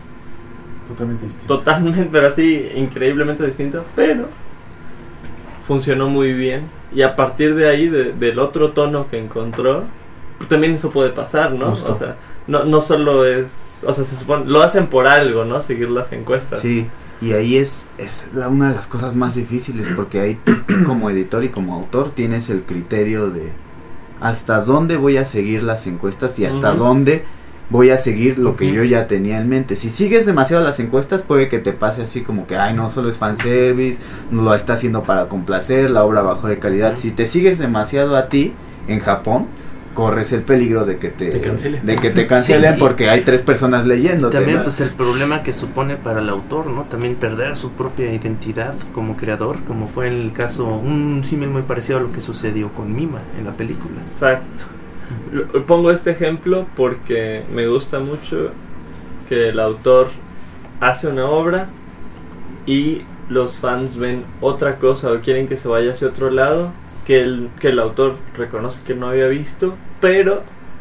totalmente, pero así increíblemente distinto, pero funcionó muy bien. Y a partir de ahí, del otro tono que encontró, pues también eso puede pasar, ¿no? Justo. O sea, no solo es... O sea, se supone... Lo hacen por algo, ¿no? Seguir las encuestas. Sí, y ahí es una de las cosas más difíciles, porque ahí como editor y como autor tienes el criterio de hasta dónde voy a seguir las encuestas y hasta dónde voy a seguir lo que yo ya tenía en mente. Si sigues demasiado las encuestas, puede que te pase así como que, ay, no, solo es fanservice, no lo está haciendo para complacer, la obra bajó de calidad. Si te sigues demasiado a ti, en Japón, corres el peligro de que te cancelen, porque hay 3 personas leyéndote. También pues el problema que supone para el autor, ¿no? También perder su propia identidad como creador, como fue en el caso, un símil muy parecido a lo que sucedió con Mima en la película. Exacto. Pongo este ejemplo porque me gusta mucho que el autor hace una obra y los fans ven otra cosa o quieren que se vaya hacia otro lado que el autor reconoce que no había visto, pero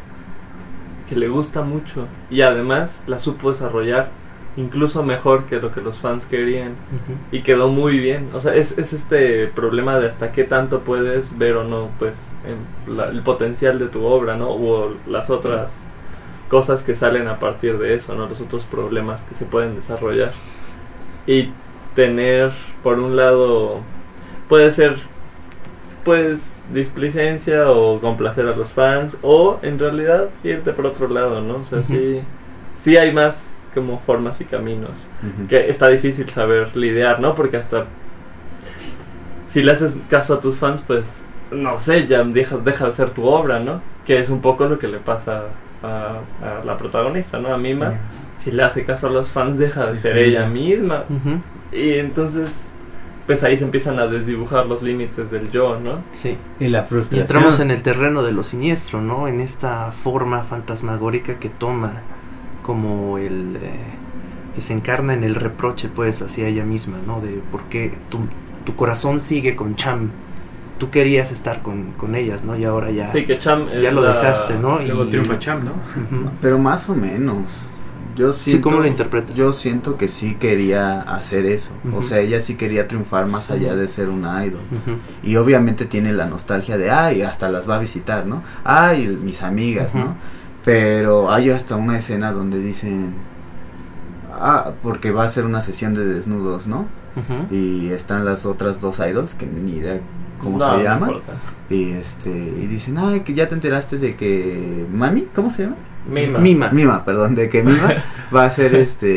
que le gusta mucho y además la supo desarrollar incluso mejor que lo que los fans querían y quedó muy bien. O sea, es este problema de hasta qué tanto puedes ver o no, pues, el potencial de tu obra, ¿no? O las otras cosas que salen a partir de eso, ¿no? Los otros problemas que se pueden desarrollar. Y tener, por un lado, puede ser, pues, displicencia o complacer a los fans, o en realidad irte por otro lado, ¿no? O sea, sí hay más como formas y caminos que está difícil saber lidiar, ¿no? Porque hasta si le haces caso a tus fans, pues no sé, ya deja de ser tu obra, ¿no? Que es un poco lo que le pasa a la protagonista, ¿no? A Mima. Sí. Si le hace caso a los fans, deja de ser ella misma. Y entonces, pues ahí se empiezan a desdibujar los límites del yo, ¿no? Sí. Y la frustración. Y entramos en el terreno de lo siniestro, ¿no? En esta forma fantasmagórica que toma como el... que se encarna en el reproche, pues, hacia ella misma, ¿no? De por qué tu corazón sigue con Cham. Tú querías estar con ellas, ¿no? Y ahora ya... Sí, que Cham ya lo dejaste, ¿no? Luego triunfa Cham, ¿no? Pero más o menos. Yo siento, sí, ¿cómo lo interpretas? Yo siento que sí quería hacer eso. O sea, ella sí quería triunfar más allá de ser una idol. Y obviamente tiene la nostalgia de, ay, hasta las va a visitar, ¿no? Ay, mis amigas, ¿no? Pero hay hasta una escena donde dicen, porque va a ser una sesión de desnudos, ¿no? Y están las otras dos idols, que ni idea cómo se llaman. Y dicen, ay, que ya te enteraste de que Mami, ¿cómo se llama? Mima, perdón, de que Mima va a hacer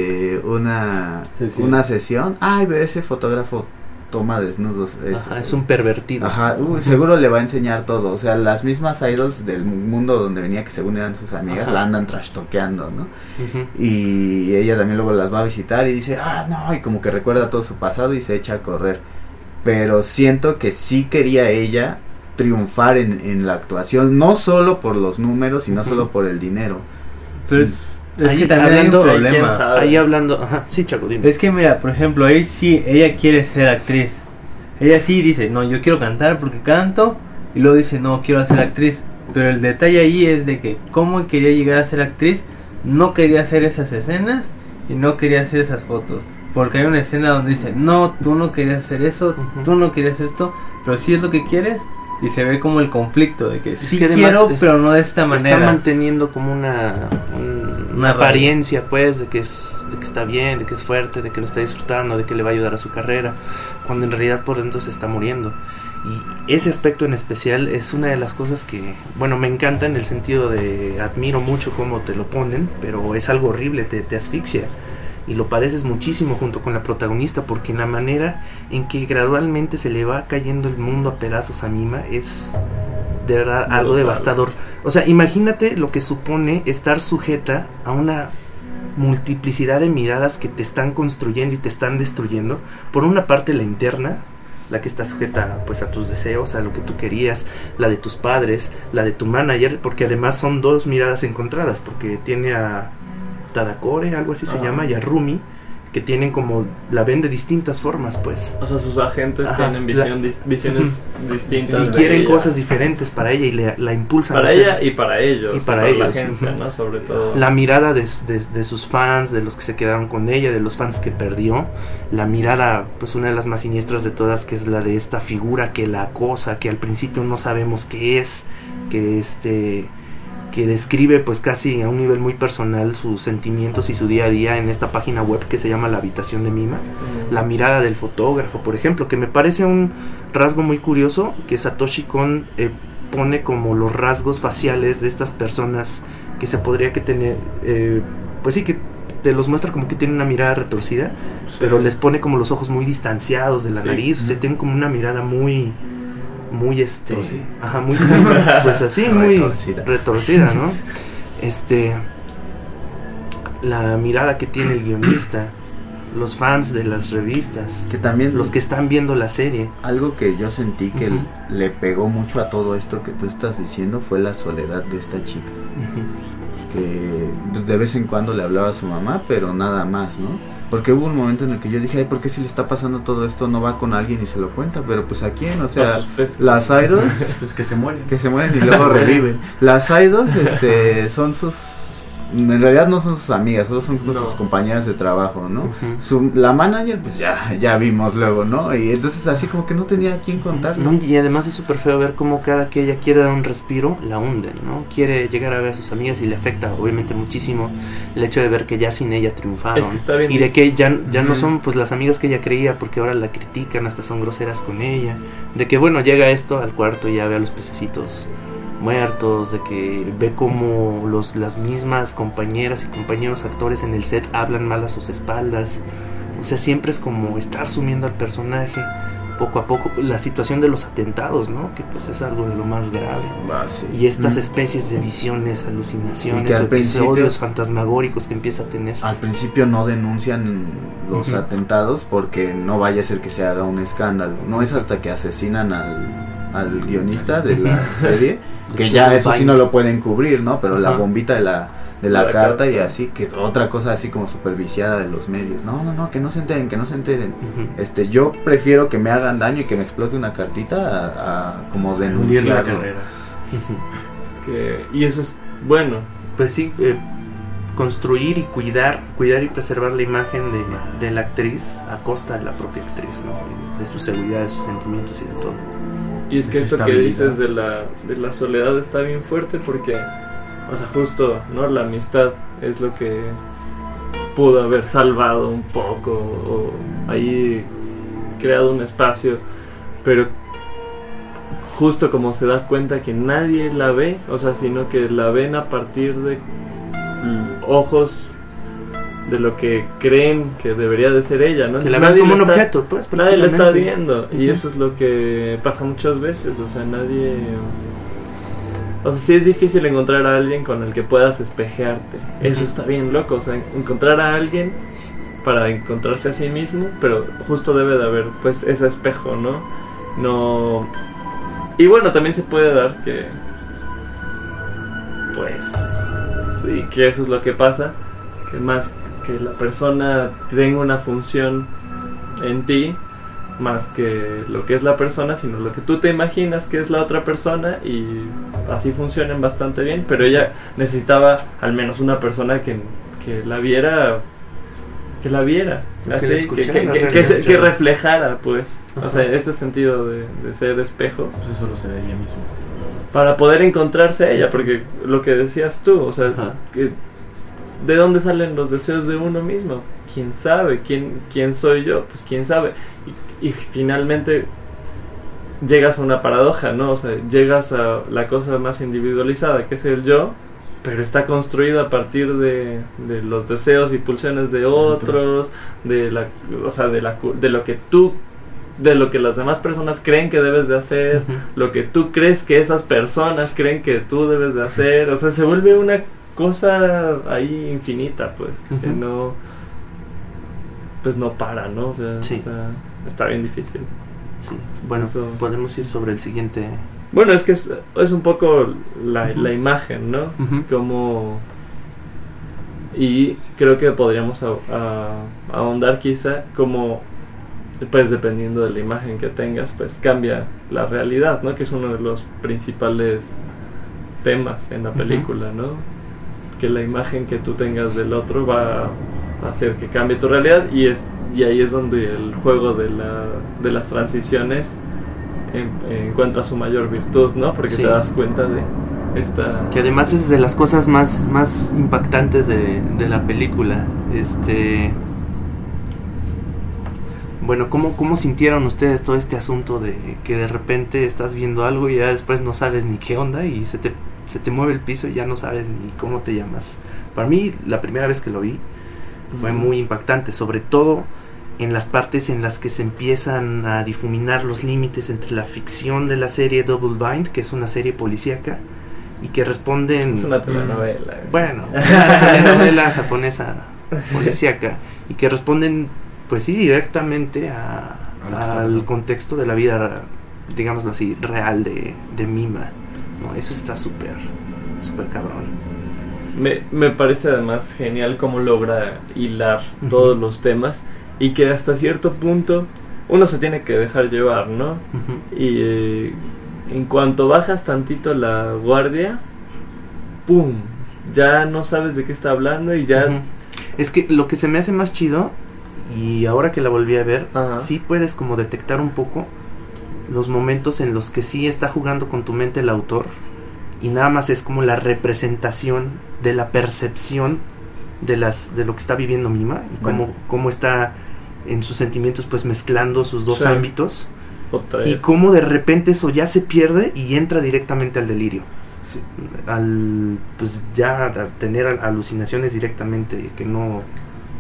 una sesión. Ay, ve, ese fotógrafo toma desnudos. Es un pervertido. Seguro le va a enseñar todo. O sea, las mismas idols del mundo donde venía, que según eran sus amigas, la andan trashtoqueando, ¿no? Y ella también luego las va a visitar y dice, no, y como que recuerda todo su pasado y se echa a correr. Pero siento que sí quería ella triunfar en la actuación, no solo por los números, sino solo por el dinero. Pero es que también hay un problema. Ahí hablando, sí, Chaco, dime. Es que mira, por ejemplo, ahí sí, ella quiere ser actriz. Ella sí dice, no, yo quiero cantar porque canto, y luego dice, no, quiero ser actriz. Pero el detalle ahí es de que cómo quería llegar a ser actriz, no quería hacer esas escenas y no quería hacer esas fotos. Porque hay una escena donde dice, no, tú no querías hacer eso, tú no querías esto, pero sí es lo que quieres. Y se ve como el conflicto de que sí que quiero, pero no de esta manera. Está manteniendo como una apariencia, pues, de que está bien, de que es fuerte, de que lo está disfrutando, de que le va a ayudar a su carrera, cuando en realidad por dentro se está muriendo. Y ese aspecto en especial es una de las cosas que, bueno, me encanta en el sentido de admiro mucho cómo te lo ponen, pero es algo horrible, te asfixia. Y lo padeces muchísimo junto con la protagonista, porque en la manera en que gradualmente se le va cayendo el mundo a pedazos a Mima es de verdad algo devastador. O sea, imagínate lo que supone estar sujeta a una multiplicidad de miradas que te están construyendo y te están destruyendo. Por una parte la interna, la que está sujeta pues a tus deseos, a lo que tú querías, la de tus padres, la de tu manager, porque además son dos miradas encontradas, porque tiene a Tadakore, algo así se llama, y a Rumi, que tienen como, la ven de distintas formas, pues. O sea, sus agentes tienen visiones distintas. Y quieren cosas diferentes para ella y la impulsan. Para ella y para ellos. Y para ellos. La agencia, ¿no? Sobre todo. La mirada de sus fans, de los que se quedaron con ella, de los fans que perdió. La mirada, pues una de las más siniestras de todas, que es la de esta figura que la acosa, que al principio no sabemos qué es, que describe pues casi a un nivel muy personal sus sentimientos y su día a día en esta página web que se llama La Habitación de Mima. La mirada del fotógrafo, por ejemplo, que me parece un rasgo muy curioso, que Satoshi Kon pone como los rasgos faciales de estas personas que se podría que tener, pues sí, que te los muestra como que tienen una mirada retorcida, pero les pone como los ojos muy distanciados de la nariz, o sea, tienen como una mirada muy muy pues así, muy retorcida, ¿no? La mirada que tiene el guionista, los fans de las revistas, que también los que están viendo la serie. Algo que yo sentí que le pegó mucho a todo esto que tú estás diciendo fue la soledad de esta chica. Que de vez en cuando le hablaba a su mamá, pero nada más, ¿no? Porque hubo un momento en el que yo dije, ay, ¿por qué si le está pasando todo esto no va con alguien y se lo cuenta? Pero pues ¿a quién? O sea, las idols pues que se mueren y luego reviven. Las idols son sus, en realidad no son sus amigas, solo son sus compañeras de trabajo, ¿no? La manager pues ya vimos luego, ¿no? Y entonces así como que no tenía a quién contarle. No, y además es súper feo ver cómo cada que ella quiere dar un respiro la hunden, ¿no? Quiere llegar a ver a sus amigas y le afecta obviamente muchísimo el hecho de ver que ya sin ella triunfaron, es que está bien, y de que ya no son pues las amigas que ella creía, porque ahora la critican, hasta son groseras con ella, de que bueno, llega esto al cuarto y ya ve a los pececitos muertos, de que ve como las mismas compañeras y compañeros actores en el set hablan mal a sus espaldas. O sea, siempre es como estar sumiendo al personaje, poco a poco la situación de los atentados, ¿no? Que pues es algo de lo más grave. Sí. Y estas especies de visiones, alucinaciones, Y que al episodios fantasmagóricos que empieza a tener. Al principio no denuncian los atentados porque no vaya a ser que se haga un escándalo. No es hasta que asesinan al guionista de la serie que ya eso sí no lo pueden cubrir, ¿no? Pero la bombita de la carta y así, que otra cosa así como superviciada de los medios. No, que no se enteren. Yo prefiero que me hagan daño y que me explote una cartita a como denunciarlo. La carrera. Y eso es bueno. Pues sí, construir y cuidar y preservar la imagen de la actriz a costa de la propia actriz, ¿no? De su seguridad, de sus sentimientos y de todo. Y es que esto que dices de la soledad está bien fuerte porque, o sea, justo, ¿no? La amistad es lo que pudo haber salvado un poco o ahí creado un espacio, pero justo como se da cuenta que nadie la ve, o sea, sino que la ven a partir de ojos de lo que creen que debería de ser ella, ¿no? Que la ven como un objeto, pues. Nadie la está viendo, y eso es lo que pasa muchas veces, o sea, nadie... O sea, sí es difícil encontrar a alguien con el que puedas espejearte. Eso está bien loco, o sea, encontrar a alguien para encontrarse a sí mismo, pero justo debe de haber, pues, ese espejo, ¿no? Y bueno, también se puede dar que... Pues... Y que eso es lo que pasa, que más que la persona tenga una función en ti, más que lo que es la persona, sino lo que tú te imaginas que es la otra persona, y así funcionan bastante bien. Pero ella necesitaba al menos una persona que la viera, así, que reflejara, pues. Ajá. O sea, este sentido de ser espejo, pues eso lo se ve ella misma, para poder encontrarse a ella, porque lo que decías tú, o sea, ¿de dónde salen los deseos de uno mismo? ¿Quién sabe? ¿Quién soy yo? Pues quién sabe. Y finalmente llegas a una paradoja, ¿no? O sea, llegas a la cosa más individualizada, que es el yo, pero está construida a partir de los deseos y pulsiones de otros, de lo que las demás personas creen que debes de hacer, lo que tú crees que esas personas creen que tú debes de hacer. O sea, se vuelve una cosa ahí infinita, pues, que no para, ¿no? O sea, sí. Está bien difícil. Sí. Bueno, podemos ir sobre el siguiente. Bueno, es que es un poco la imagen, ¿no? Como... Y creo que podríamos ahondar quizá como... Pues dependiendo de la imagen que tengas, pues cambia la realidad, ¿no? Que es uno de los principales temas en la película, ¿no? Que la imagen que tú tengas del otro va a hacer que cambie tu realidad, y ahí es donde el juego de las transiciones encuentra su mayor virtud, ¿no? Porque te das cuenta de esta... Que además es de las cosas más impactantes de la película. Bueno, ¿cómo sintieron ustedes todo este asunto de que de repente estás viendo algo y ya después no sabes ni qué onda y se te mueve el piso y ya no sabes ni cómo te llamas? Para mí, la primera vez que lo vi fue muy impactante, sobre todo en las partes en las que se empiezan a difuminar los límites entre la ficción de la serie Double Bind, que es una serie policíaca, y que responden... Es una telenovela. Bueno, una telenovela japonesa policíaca, y que responden... Pues sí, directamente al contexto de la vida, digámoslo así, real de Mima, ¿no? Eso está súper cabrón. Me parece además genial cómo logra hilar todos los temas, y que hasta cierto punto uno se tiene que dejar llevar, ¿no? Y en cuanto bajas tantito la guardia, ¡pum! Ya no sabes de qué está hablando y ya... Es que lo que se me hace más chido... Y ahora que la volví a ver, sí puedes como detectar un poco los momentos en los que sí está jugando con tu mente el autor, y nada más es como la representación de la percepción de lo que está viviendo Mima, y cómo está en sus sentimientos, pues mezclando sus dos ámbitos, y cómo de repente eso ya se pierde y entra directamente al delirio. Sí. Pues ya a tener alucinaciones directamente que no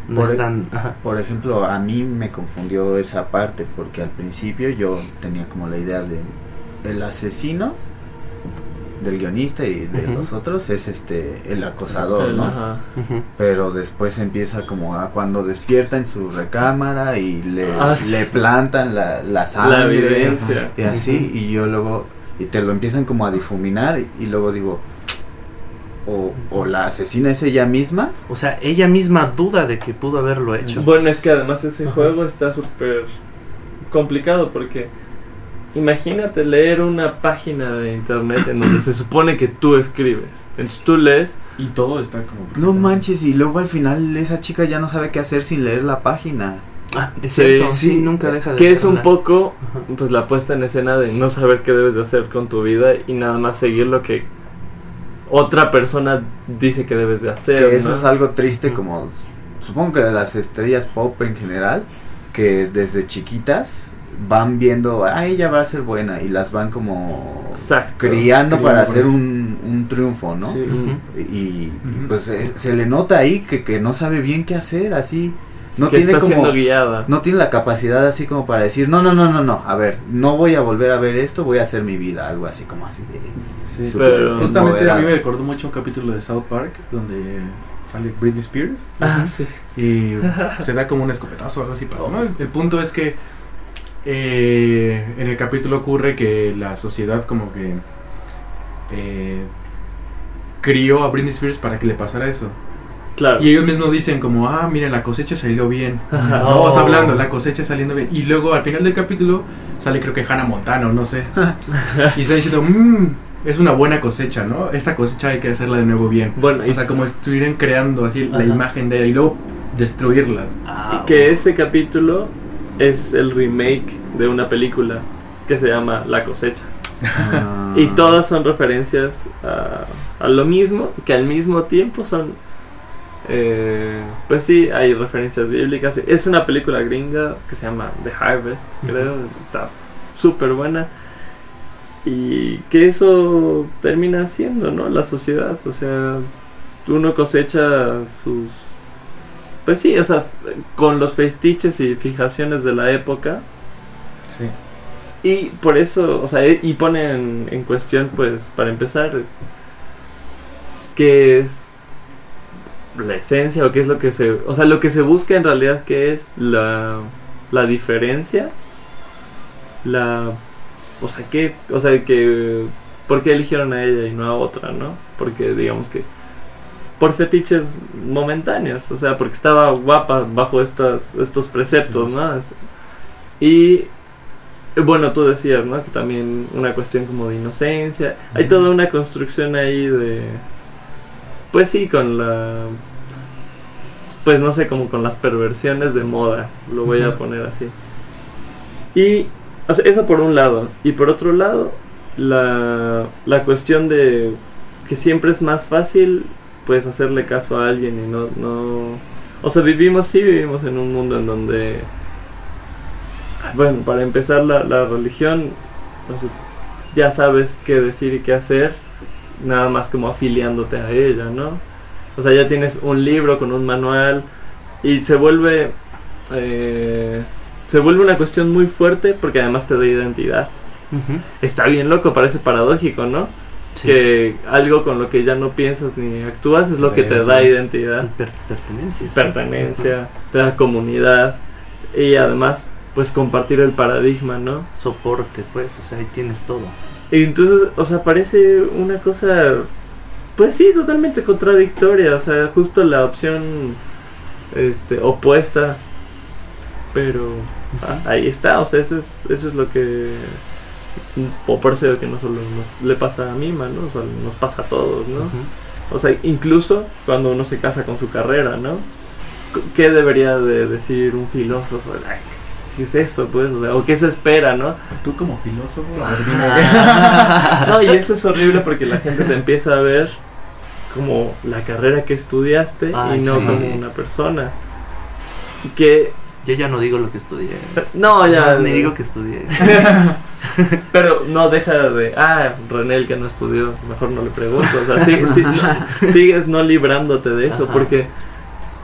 no están... Por ejemplo, a mí me confundió esa parte, porque al principio yo tenía como la idea de el asesino del guionista y de los otros es el acosador, ¿no? Pero después empieza como a cuando despierta en su recámara y le plantan la sangre, la evidencia, y así, y yo luego, y te lo empiezan como a difuminar, y luego digo, o la asesina es ella misma. O sea, ella misma duda de que pudo haberlo hecho. Bueno, es que además ese juego está súper complicado, porque imagínate leer una página de internet en donde se supone que tú escribes. Entonces tú lees y todo está como... No manches, y luego al final esa chica ya no sabe qué hacer sin leer la página. Es cierto, sí, nunca deja de... Que es un poco, pues, la puesta en escena de no saber qué debes de hacer con tu vida y nada más seguir lo que otra persona dice que debes de hacer. Que eso es algo triste, como supongo que de las estrellas pop en general, que desde chiquitas van viendo, ella va a ser buena, y las van como criando para hacer un triunfo, ¿no? Sí. Y pues se le nota ahí que no sabe bien qué hacer, así no que tiene está como siendo guiada. No tiene la capacidad así como para decir no, a ver, no voy a volver a ver esto, voy a hacer mi vida, algo así como así de... Sí, pero justamente a mí me recordó mucho un capítulo de South Park donde sale Britney Spears. Sí. Y se da como un escopetazo o algo así pasa, ¿no? El punto es que en el capítulo ocurre que la sociedad como que crió a Britney Spears para que le pasara eso. Claro. Y ellos mismos dicen como, miren, la cosecha salió bien. Vamos hablando, la cosecha saliendo bien. Y luego al final del capítulo sale, creo que Hannah Montana, no sé. Y está diciendo, es una buena cosecha, ¿no? Esta cosecha hay que hacerla de nuevo bien. Bueno, o sea, como estuvieran creando así la imagen de ella y luego destruirla. Y que ese capítulo es el remake de una película que se llama La cosecha. Y todas son referencias a lo mismo, que al mismo tiempo son pues sí, hay referencias bíblicas. Es una película gringa que se llama The Harvest, creo. Está súper buena. Y que eso termina siendo, ¿no? La sociedad, o sea, uno cosecha sus... Pues sí, o sea, con los fetiches y fijaciones de la época. Sí. Y por eso, o sea, y ponen en cuestión, pues, para empezar, qué es la esencia o qué es lo que se... O sea, lo que se busca en realidad, qué es la diferencia, o sea, que ¿por qué eligieron a ella y no a otra, no? Porque digamos que por fetiches momentáneos, o sea, porque estaba guapa bajo estos preceptos, ¿no? Y bueno, tú decías, ¿no? Que también una cuestión como de inocencia. Hay toda una construcción ahí de... Pues sí, con la... Pues no sé, como con las perversiones de moda, lo voy a poner así. Y... O sea, eso por un lado. Y por otro lado, la cuestión de que siempre es más fácil, pues, hacerle caso a alguien y no... O sea, vivimos en un mundo en donde... Bueno, para empezar, la religión, o sea, ya sabes qué decir y qué hacer, nada más como afiliándote a ella, ¿no? O sea, ya tienes un libro con un manual y se vuelve una cuestión muy fuerte porque además te da identidad. Está bien loco, parece paradójico, ¿no? Sí. Que algo con lo que ya no piensas ni actúas es lo que te da identidad. Pertenencia, te da comunidad y además, pues, compartir el paradigma, ¿no? Soporte, pues, o sea, ahí tienes todo. Y entonces, o sea, parece una cosa, pues sí, totalmente contradictoria, o sea, justo la opción opuesta. Pero ahí está, o sea, eso es lo que... O por eso que no solo le pasa a Mima, ¿no? O sea, nos pasa a todos, ¿no? O sea, incluso cuando uno se casa con su carrera, ¿no? ¿Qué debería de decir un filósofo? Ay, ¿qué es eso, pues? O ¿qué se espera, no? Tú como filósofo... No, y eso es horrible porque la gente te empieza a ver como la carrera que estudiaste y no como una persona. Que... Yo ya no digo lo que estudié. No, ya. Ni digo que estudié. Pero no deja de... René, el que no estudió, mejor no le pregunto. O sea, sigues no librándote de eso. Porque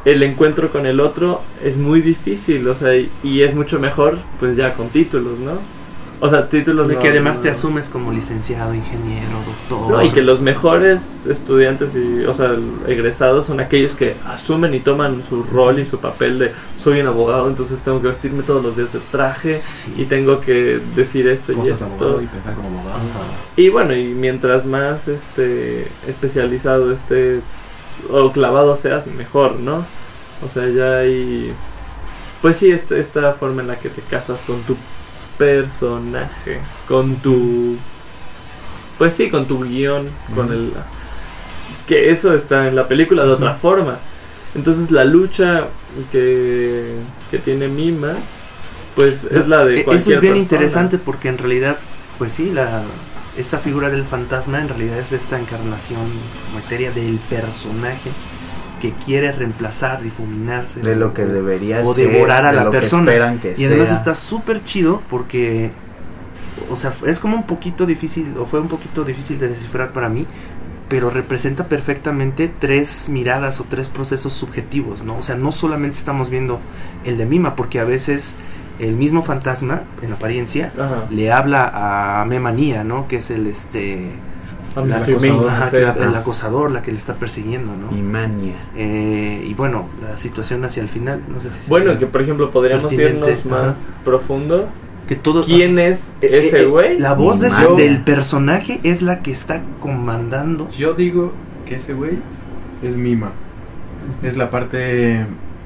el encuentro con el otro es muy difícil, o sea, y es mucho mejor pues ya con títulos, ¿no? O sea, títulos de no, que además no, te asumes como licenciado, ingeniero, doctor. No, y que los mejores estudiantes y, o sea, egresados son aquellos que asumen y toman su rol y su papel de soy un abogado, entonces tengo que vestirme todos los días de traje y tengo que decir esto cosas y esto. Abogado y pensar como abogado. Y bueno, y mientras más especializado esté o clavado seas, mejor, ¿no? O sea, ya hay pues sí, esta forma en la que te casas con tu personaje, con tu pues sí, con tu guión, con el que eso está en la película de otra forma. Entonces la lucha que tiene Mima pues es la de cualquier eso es bien persona. interesante porque en realidad pues sí, esta figura del fantasma en realidad es esta encarnación materia del personaje que quiere reemplazar, difuminarse de lo que debería o ser, devorar a de la lo persona. que esperan que y además sea. está súper chido porque, o sea, es como un poquito difícil, o fue un poquito difícil de descifrar para mí, pero representa perfectamente 3 miradas o 3 procesos subjetivos, ¿no? O sea, no solamente estamos viendo el de Mima, porque a veces el mismo fantasma, en apariencia, le habla a Memanía, ¿no? Que es el el acosador, la que le está persiguiendo, ¿no? Mimania. Y bueno, la situación hacia el final, no sé si bueno, que por ejemplo podríamos irnos más profundo. Que todo, ¿quién es ese güey? La voz del personaje es la que está comandando. Yo digo que ese güey es Mima. Es la parte...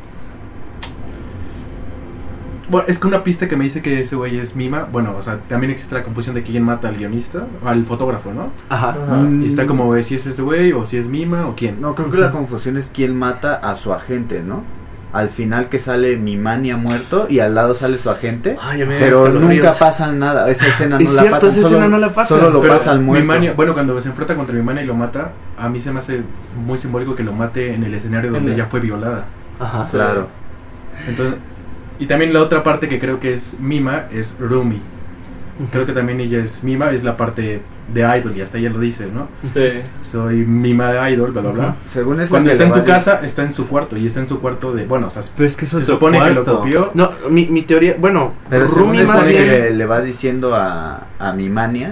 Bueno, es que una pista que me dice que ese güey es Mima. Bueno, o sea, también existe la confusión de quién mata al guionista, al fotógrafo, ¿no? Ajá. Y está como si es ese güey o si es Mima o quién. No, creo que la confusión es quién mata a su agente, ¿no? Al final que sale Mimania muerto y al lado sale su agente, pero nunca pasa nada. Esa escena no la pasa, solo lo pasa al muerto. Mimania, bueno, cuando se enfrenta contra Mimania y lo mata, a mí se me hace muy simbólico que lo mate en el escenario donde ella fue violada. Ajá, claro. Entonces, y también la otra parte que creo que es Mima es Rumi. Creo que también ella es Mima, es la parte de Idol y hasta ella lo dice, ¿no? Sí. Soy Mima de Idol, bla bla bla. Según es cuando está en su casa, está en su cuarto y está en su cuarto de, bueno, o sea, pero es que se supone cuarto. que lo copió. No, mi teoría, bueno, pero Rumi más más bien bien le va diciendo a Mimania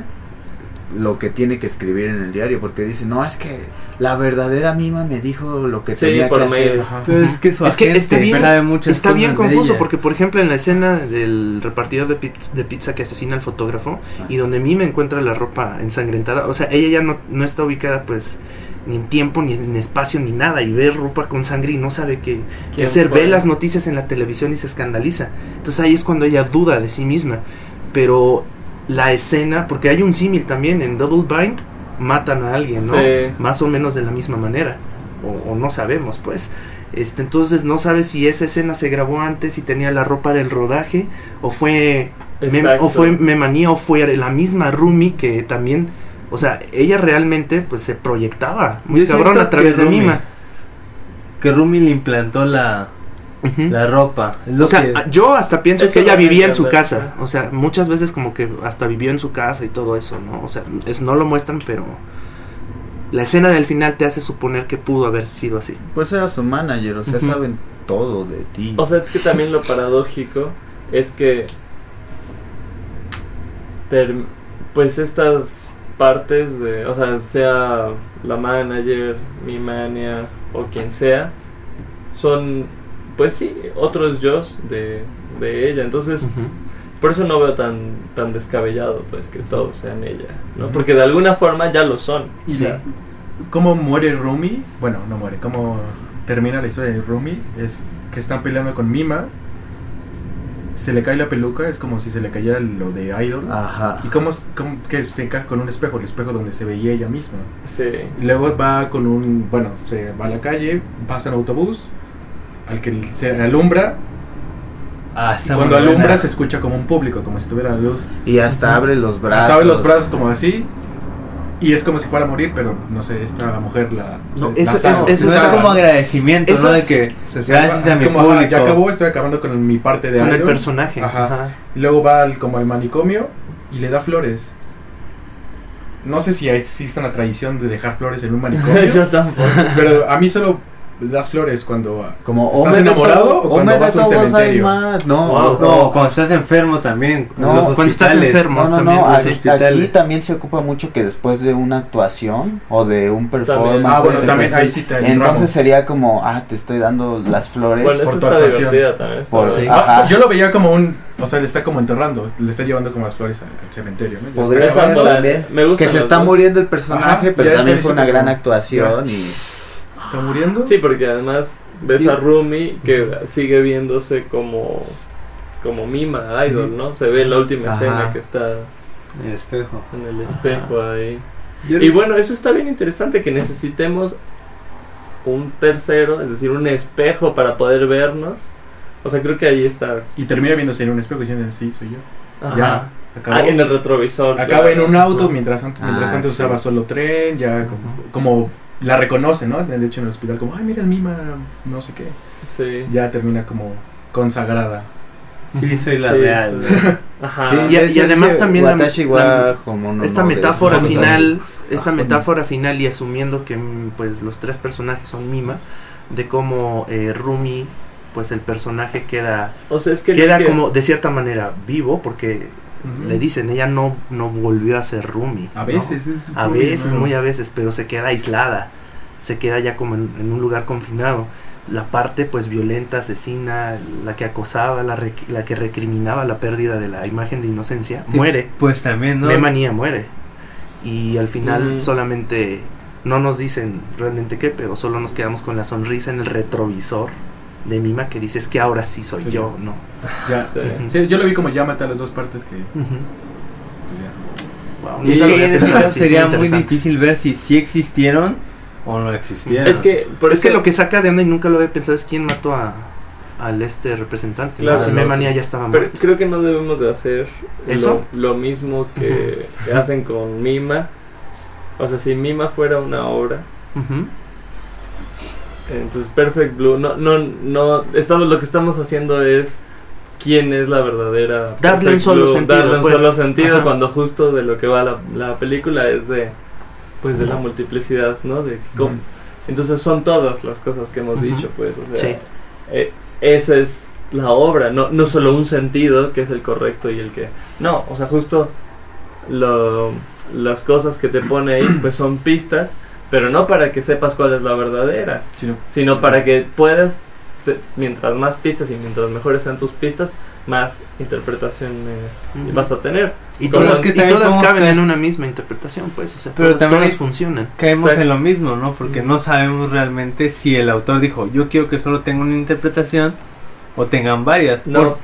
lo que tiene que escribir en el diario, porque dice, no, es que la verdadera Mima me dijo lo que tenía que hacer. Pero es que su agente está bien confuso, porque por ejemplo en la escena del repartidor de pizza que asesina al fotógrafo y donde Mima encuentra la ropa ensangrentada, o sea, ella ya no está ubicada pues ni en tiempo, ni en espacio, ni nada, y ve ropa con sangre y no sabe qué hacer, ve las noticias en la televisión y se escandaliza. Entonces ahí es cuando ella duda de sí misma, pero la escena, porque hay un símil también en Double Bind, matan a alguien, ¿no? Sí. Más o menos de la misma manera, o no sabemos, pues. Entonces no sabes si esa escena se grabó antes y tenía la ropa del rodaje, o fue Memanía, o fue la misma Rumi que también, o sea, ella realmente pues se proyectaba muy cabrón a través de Mima. Que Rumi le implantó la ropa. O sea, yo hasta pienso que ella vivía en su casa. O sea, muchas veces como que hasta vivió en su casa y todo eso, ¿no? O sea, no lo muestran, pero la escena del final te hace suponer que pudo haber sido así. Pues era su manager, o sea, saben todo de ti. O sea, es que también lo paradójico es que pues estas partes de, o sea la manager, Mimania o quien sea, son pues sí, otros yo's de ella. Entonces, por eso no veo tan descabellado pues que todos sean ella, ¿no? Porque de alguna forma ya lo son. Sí. ¿Cómo muere Rumi? Bueno, no muere. ¿Cómo termina la historia de Rumi? Es que están peleando con Mima. Se le cae la peluca, es como si se le cayera lo de Idol. Ajá. Y cómo que se encaja con un espejo, el espejo donde se veía ella misma. Sí. Y luego va se va a la calle, pasa en autobús, al que se alumbra. Y cuando alumbra se escucha como un público, como si tuviera luz. Y hasta abre los brazos. Hasta abre los brazos como así. Y es como si fuera a morir, pero no sé, esta mujer eso es como agradecimiento, ¿no? De que gracias a mi público. Ya acabó, estoy acabando con mi parte de con Idol. el personaje. Ajá. Y luego va como al manicomio y le da flores. No sé si existe una tradición de dejar flores en un manicomio. Yo tampoco. Pero a mí solo das flores cuando Como estás enamorado o cuando vas a un cementerio. No, cuando estás enfermo también. No, cuando estás enfermo también. Aquí también se ocupa mucho que después de una actuación o de un performance. Ah, bueno, también ahí sí te entonces sería como, te estoy dando las flores. Bueno, por eso tu está actuación. divertida también. Sí. Yo lo veía como o sea, le está como enterrando, le está llevando como las flores al cementerio, ¿no? Podría ser también. Me gusta que se está muriendo el personaje, pero ya también está fue una diciendo gran actuación y... ¿Está muriendo? Sí, porque además ves a Rumi que sigue viéndose como mima, idol, ¿no? Se ve en la última escena que está en el espejo. En el espejo ahí. Y bueno, eso está bien interesante, que necesitemos un tercero, es decir, un espejo para poder vernos. O sea, creo que ahí está. Y termina viéndose en un espejo diciendo, sí, soy yo. Ajá. Ya. Acabó. En el retrovisor. Acaba en un auto mientras antes usaba solo tren, ya como la reconoce, ¿no? De hecho en el hospital, como, ay, mira, es Mima, no sé qué. Sí. Ya termina como consagrada. Sí, soy la real. Ajá. Sí, y además también esta metáfora final, metáfora final y asumiendo que pues los tres personajes son Mima, de cómo Rumi, pues el personaje queda, o sea, es que queda como de cierta manera vivo porque le dicen, ella no volvió a ser Rumi. A veces, ¿no? A veces, muy a veces, pero se queda aislada, se queda ya como en un lugar confinado. La parte pues violenta, asesina, la que acosaba, la que recriminaba la pérdida de la imagen de inocencia, muere. Pues también, ¿no? Memanía muere. Y al final solamente, no nos dicen realmente qué, pero solo nos quedamos con la sonrisa en el retrovisor de Mima que dice, es que ahora sí soy yo, ¿no? Ya, sí, yo lo vi como ya mata las dos partes que... Wow. Y en ese caso sería muy difícil ver si sí existieron o no existieron. Es que lo que saca de onda y nunca lo había pensado es quién mató al representante. Claro, ¿no? Si Memanía ya estaba muerto. Pero creo que no debemos de hacer lo mismo que hacen con Mima. O sea, si Mima fuera una obra, entonces Perfect Blue no estamos, lo que estamos haciendo es quién es la verdadera darle un solo sentido, darle un solo sentido cuando justo de lo que va la película es de pues de la multiplicidad, ¿no? De cómo, entonces son todas las cosas que hemos dicho, pues, o sea, esa es la obra, no solo un sentido que es el correcto y el que no, o sea, justo las cosas que te pone ahí pues son pistas, pero no para que sepas cuál es la verdadera, sino para que puedas, mientras más pistas y mientras mejores sean tus pistas, más interpretaciones vas a tener. Y todas caben en una misma interpretación, pues, o sea, pero todas funcionan. Caemos en lo mismo, ¿no? Porque no sabemos realmente si el autor dijo, yo quiero que solo tenga una interpretación o tengan varias, no,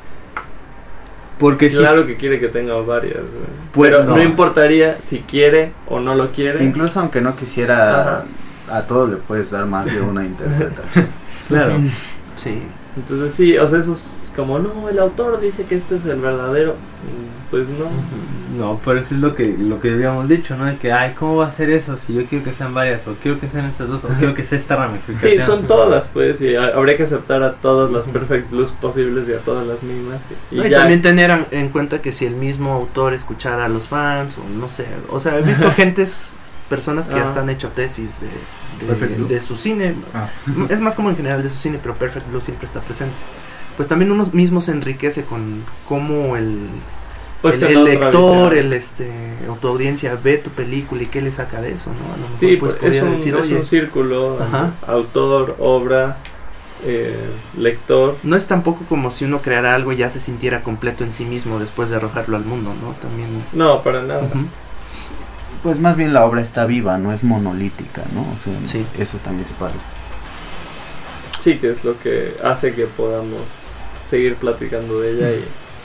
porque claro que quiere que tenga varias, pero no importaría si quiere o no lo quiere. Incluso aunque no quisiera, a todo le puedes dar más de una interpretación. Claro. Sí. Entonces sí, o sea, eso es como, no, el autor dice que este es el verdadero. Pues no. No, pero eso es lo que habíamos dicho, ¿no? De que, ¿cómo va a ser eso? Si yo quiero que sean varias, o quiero que sean estas dos, o quiero que sea esta ramificación. Sí, son todas, pues, y habría que aceptar a todas las Perfect Blues posibles y a todas las mismas. Y también tener en cuenta que si el mismo autor escuchara a los fans, o no sé, o sea, he visto personas que hasta han hecho tesis de su cine. Es más como en general de su cine, pero Perfect Blue siempre está presente. Pues también uno mismo se enriquece con cómo el lector, o tu audiencia ve tu película y qué le saca de eso, ¿no? A lo mejor, sí, pues es un círculo, autor, obra, lector. No es tampoco como si uno creara algo y ya se sintiera completo en sí mismo después de arrojarlo al mundo, ¿no? También. No, para nada. Pues más bien la obra está viva, no es monolítica, ¿no? O sea, eso también es padre. Sí, que es lo que hace que podamos seguir platicando de ella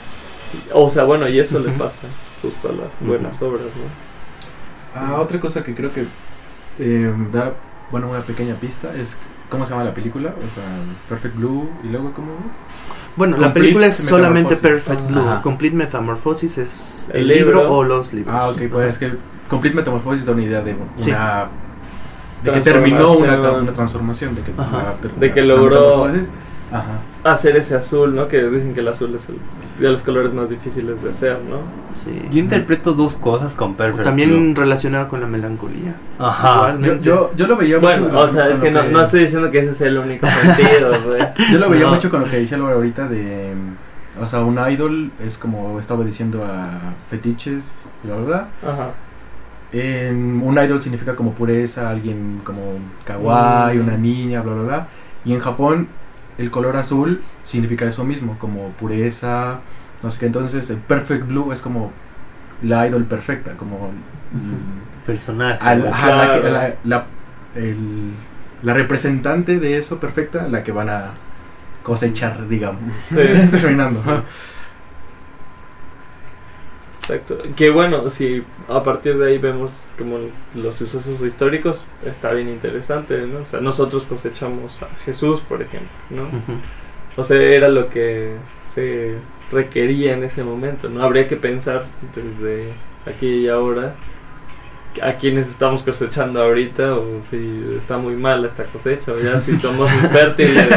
o sea, bueno, y eso le pasa justo a las buenas obras, ¿no? Otra cosa que creo que da, bueno, una pequeña pista es cómo se llama la película, o sea, Perfect Blue, y luego ¿cómo es? Bueno, la película es solamente Perfect Blue. Complete Metamorphosis es el libro o los libros. Ok, pues es que Complete Metamorphosis da una idea de de que terminó una transformación, de que logró hacer ese azul, ¿no? Que dicen que el azul es el de los colores más difíciles de hacer, ¿no? Sí. Yo interpreto dos cosas con Perfect También Blue. relacionado con la melancolía. Ajá. Yo lo veía Bueno, mucho. o sea, es que no estoy diciendo que ese es el único sentido, pues. Yo lo veía No. mucho con lo que dice Álvaro ahorita de... O sea, un idol es como está obedeciendo a fetiches, bla, bla, bla. Ajá. Un idol significa como pureza, alguien como kawaii, una niña, bla, bla, bla. Y en Japón, el color azul significa eso mismo, como pureza, no sé qué. Entonces, el Perfect Blue es como la idol perfecta, como... Personaje. Claro. La representante de eso perfecta, la que van a cosechar, digamos. Sí. Terminando. Exacto. Que bueno, si a partir de ahí vemos como los sucesos históricos, está bien interesante, ¿no? O sea, nosotros cosechamos a Jesús, por ejemplo, ¿no? O sea, era lo que se requería en ese momento, ¿no? Habría que pensar desde aquí y ahora a quienes estamos cosechando ahorita, o si está muy mal esta cosecha, o ya si somos infértiles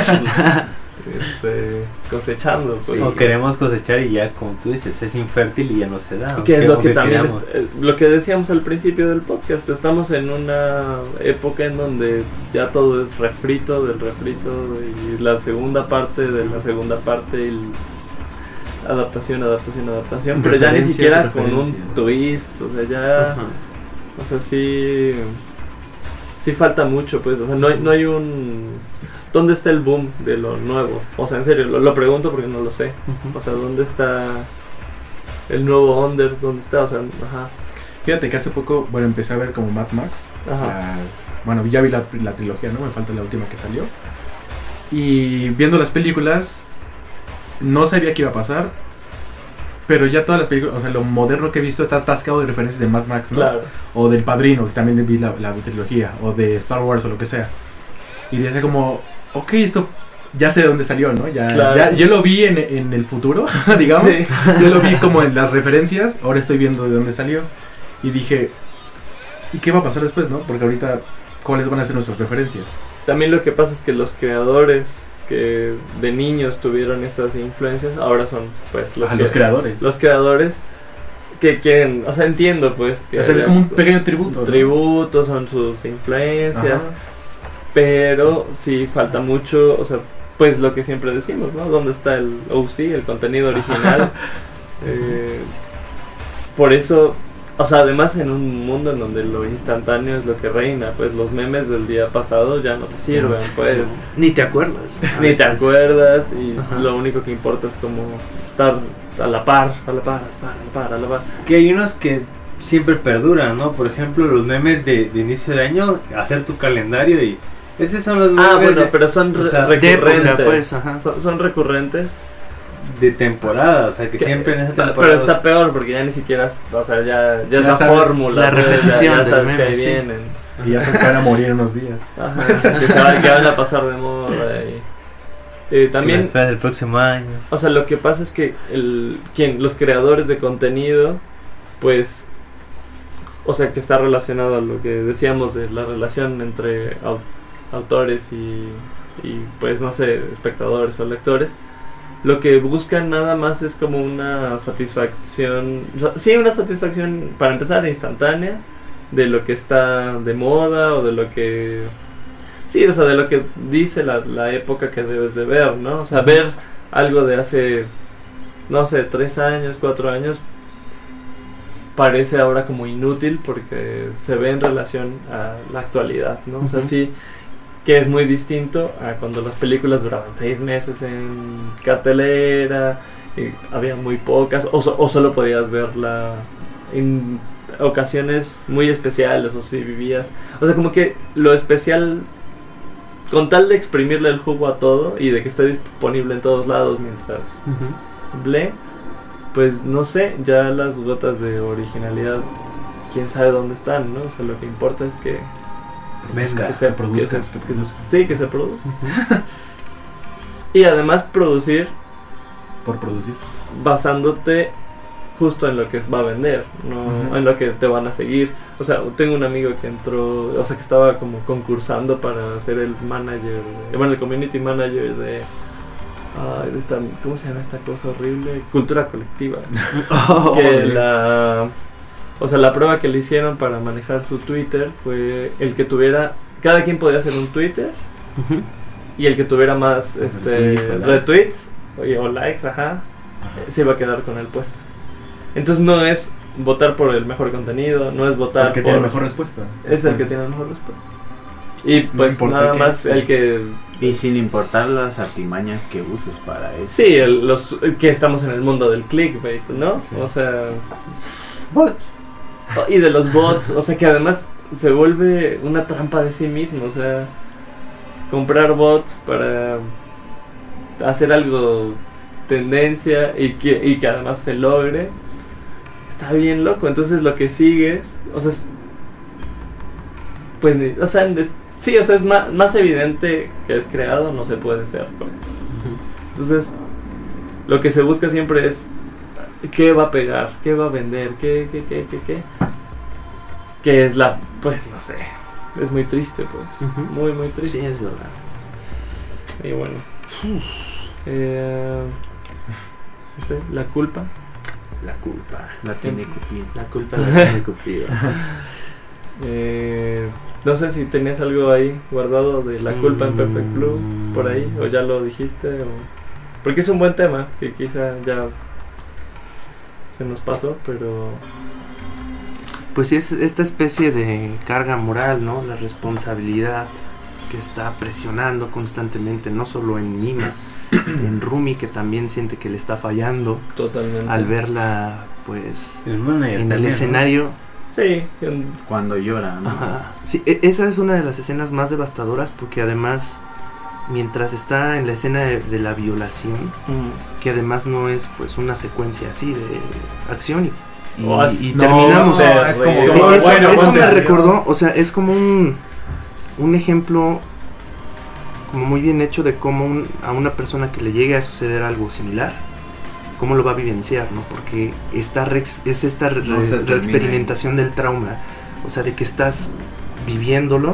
cosechando, pues. O queremos cosechar y ya, como tú dices, es infértil y ya no se da. Que es lo que también queramos. lo que decíamos al principio del podcast. Estamos en una época en donde ya todo es refrito del refrito y la segunda parte de la segunda parte y adaptación, pero ya ni siquiera con un twist, o sea, ya, o sea, sí falta mucho, pues, o sea, no hay un... ¿Dónde está el boom de lo nuevo? O sea, en serio, lo pregunto porque no lo sé. O sea, ¿dónde está el nuevo Under? ¿Dónde está? O sea, ajá. Fíjate que hace poco, bueno, empecé a ver como Mad Max. Bueno, ya vi la trilogía, ¿no? Me falta la última que salió. Y viendo las películas, no sabía qué iba a pasar. Pero ya todas las películas, o sea, lo moderno que he visto está atascado de referencias de Mad Max, ¿no? Claro. O del Padrino, que también vi la trilogía. O de Star Wars o lo que sea. Y decía como, ok, esto ya sé de dónde salió, ¿no? Ya yo lo vi en el futuro, digamos. Sí. Yo lo vi como en las referencias, ahora estoy viendo de dónde salió. Y dije, ¿y qué va a pasar después, no? Porque ahorita, ¿cuáles van a ser nuestras referencias? También lo que pasa es que los creadores que de niños tuvieron esas influencias, ahora son, pues, los creadores. Los creadores que quieren, o sea, entiendo, pues, que... O sea, como un pequeño tributo. Tributo, son sus influencias. Ajá. Pero sí falta mucho, o sea, pues lo que siempre decimos, ¿no? ¿Dónde está el OC, el contenido original? Por eso, o sea, además en un mundo en donde lo instantáneo es lo que reina, pues los memes del día pasado ya no te sirven, pues. Ni te acuerdas. Ni te acuerdas y lo único que importa es como estar a la par. Que hay unos que siempre perduran, ¿no? Por ejemplo, los memes de inicio de año, hacer tu calendario y... Esos son los memes bueno, pero son recurrentes, época, pues, son recurrentes de temporada, o sea, que siempre en esa temporada... Pero está peor porque ya ni siquiera, o sea, ya es la fórmula, la repetición, ya sabes que ahí sí. vienen. Y ya se van a morir unos días. Ajá, que van a pasar de moda y también que el próximo año. O sea, lo que pasa es que los creadores de contenido, pues, o sea, que está relacionado a lo que decíamos de la relación entre autores y pues no sé, espectadores o lectores, lo que buscan nada más es como una satisfacción, una satisfacción para empezar instantánea de lo que está de moda o de lo que o sea, de lo que dice la época que debes de ver, ¿no? O sea, ver algo de hace, no sé, 3 años, 4 años parece ahora como inútil porque se ve en relación a la actualidad, ¿no? O sea, sí que es muy distinto a cuando las películas duraban 6 meses en cartelera, y había muy pocas, o solo podías verla en ocasiones muy especiales, o si vivías, o sea, como que lo especial, con tal de exprimirle el jugo a todo y de que esté disponible en todos lados mientras pues no sé, ya las gotas de originalidad, quién sabe dónde están, ¿no? O sea, lo que importa es que se produzca. Que se produzca. Y además producir por producir, basándote justo en lo que va a vender, no en lo que te van a seguir. O sea, tengo un amigo que entró, o sea, que estaba como concursando para ser el manager, el community manager ¿cómo se llama esta cosa horrible? Cultura colectiva. Oh, Que la prueba que le hicieron para manejar su Twitter fue el que tuviera, cada quien podía hacer un Twitter, y el que tuviera más retweets o likes, se iba a quedar con el puesto. Entonces no es votar por el mejor contenido, no es votar porque tiene mejor respuesta. Es el que tiene la mejor respuesta. Y pues nada más el que... Y sin importar las artimañas que uses para eso. Sí, los que estamos en el mundo del clickbait, ¿no? Sí. O sea... Bots. Y de los bots, o sea que además se vuelve una trampa de sí mismo, o sea... Comprar bots para hacer algo tendencia y que además se logre, está bien loco. Entonces lo que sigues, o sea, pues, o sea, sí, o sea, es más evidente que es creado, no se puede ser, pues. Entonces, lo que se busca siempre es qué va a pegar, qué va a vender, qué. Que es pues, no sé, es muy triste, pues, muy, muy triste. Sí, es verdad. Y bueno, no sé, la culpa la tiene Cupido. La culpa la tiene Cupido. No sé si tenías algo ahí guardado de la culpa en Perfect Blue por ahí, o ya lo dijiste, porque es un buen tema que quizá ya se nos pasó, pero pues sí, es esta especie de carga moral, ¿no? La responsabilidad que está presionando constantemente, no solo en Mima, en Rumi, que también siente que le está fallando. Totalmente. Al verla, pues, en el escenario. ¿No? Sí. Cuando llora, ¿no? Ajá. Sí, esa es una de las escenas más devastadoras, porque además, mientras está en la escena de la violación, que además no es, pues, una secuencia así de acción y terminamos. Es como eso me recordó, o sea, es como un ejemplo como muy bien hecho de cómo a una persona que le llegue a suceder algo similar, cómo lo va a vivenciar, ¿no? Porque esta reexperimentación del trauma, o sea, de que estás viviéndolo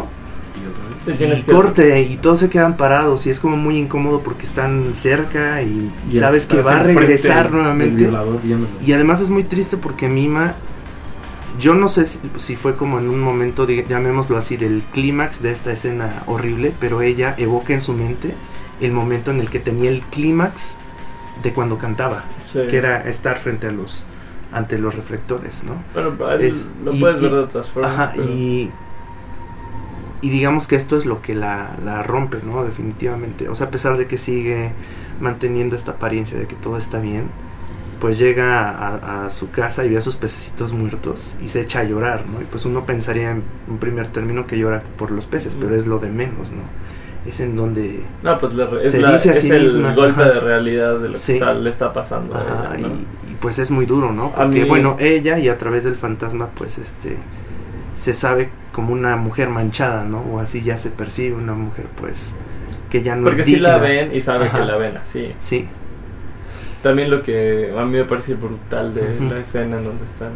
y corte y todos se quedan parados y es como muy incómodo porque están cerca y sabes que va a regresar nuevamente. Y además es muy triste porque Mima, yo no sé si fue como en un momento, llamémoslo así, del clímax de esta escena horrible, pero ella evoca en su mente el momento en el que tenía el clímax de cuando cantaba, que era estar ante los reflectores, ¿no? Pero lo puedes ver de otras formas. Ajá, pero... y digamos que esto es lo que la rompe, ¿no? Definitivamente. O sea, a pesar de que sigue manteniendo esta apariencia de que todo está bien, pues llega a su casa y ve a sus pececitos muertos y se echa a llorar, ¿no? Y pues uno pensaría en un primer término que llora por los peces, pero es lo de menos, ¿no? Es en donde pues es el misma, golpe de realidad de lo que le está pasando a ella, ¿no? y pues es muy duro, ¿no? Porque bueno, ella y a través del fantasma pues se sabe como una mujer manchada, ¿no? O así ya se percibe una mujer pues que ya no porque es digna. Sí la ven y sabe que la ven así. Sí. También lo que a mí me parece brutal de la escena en donde están,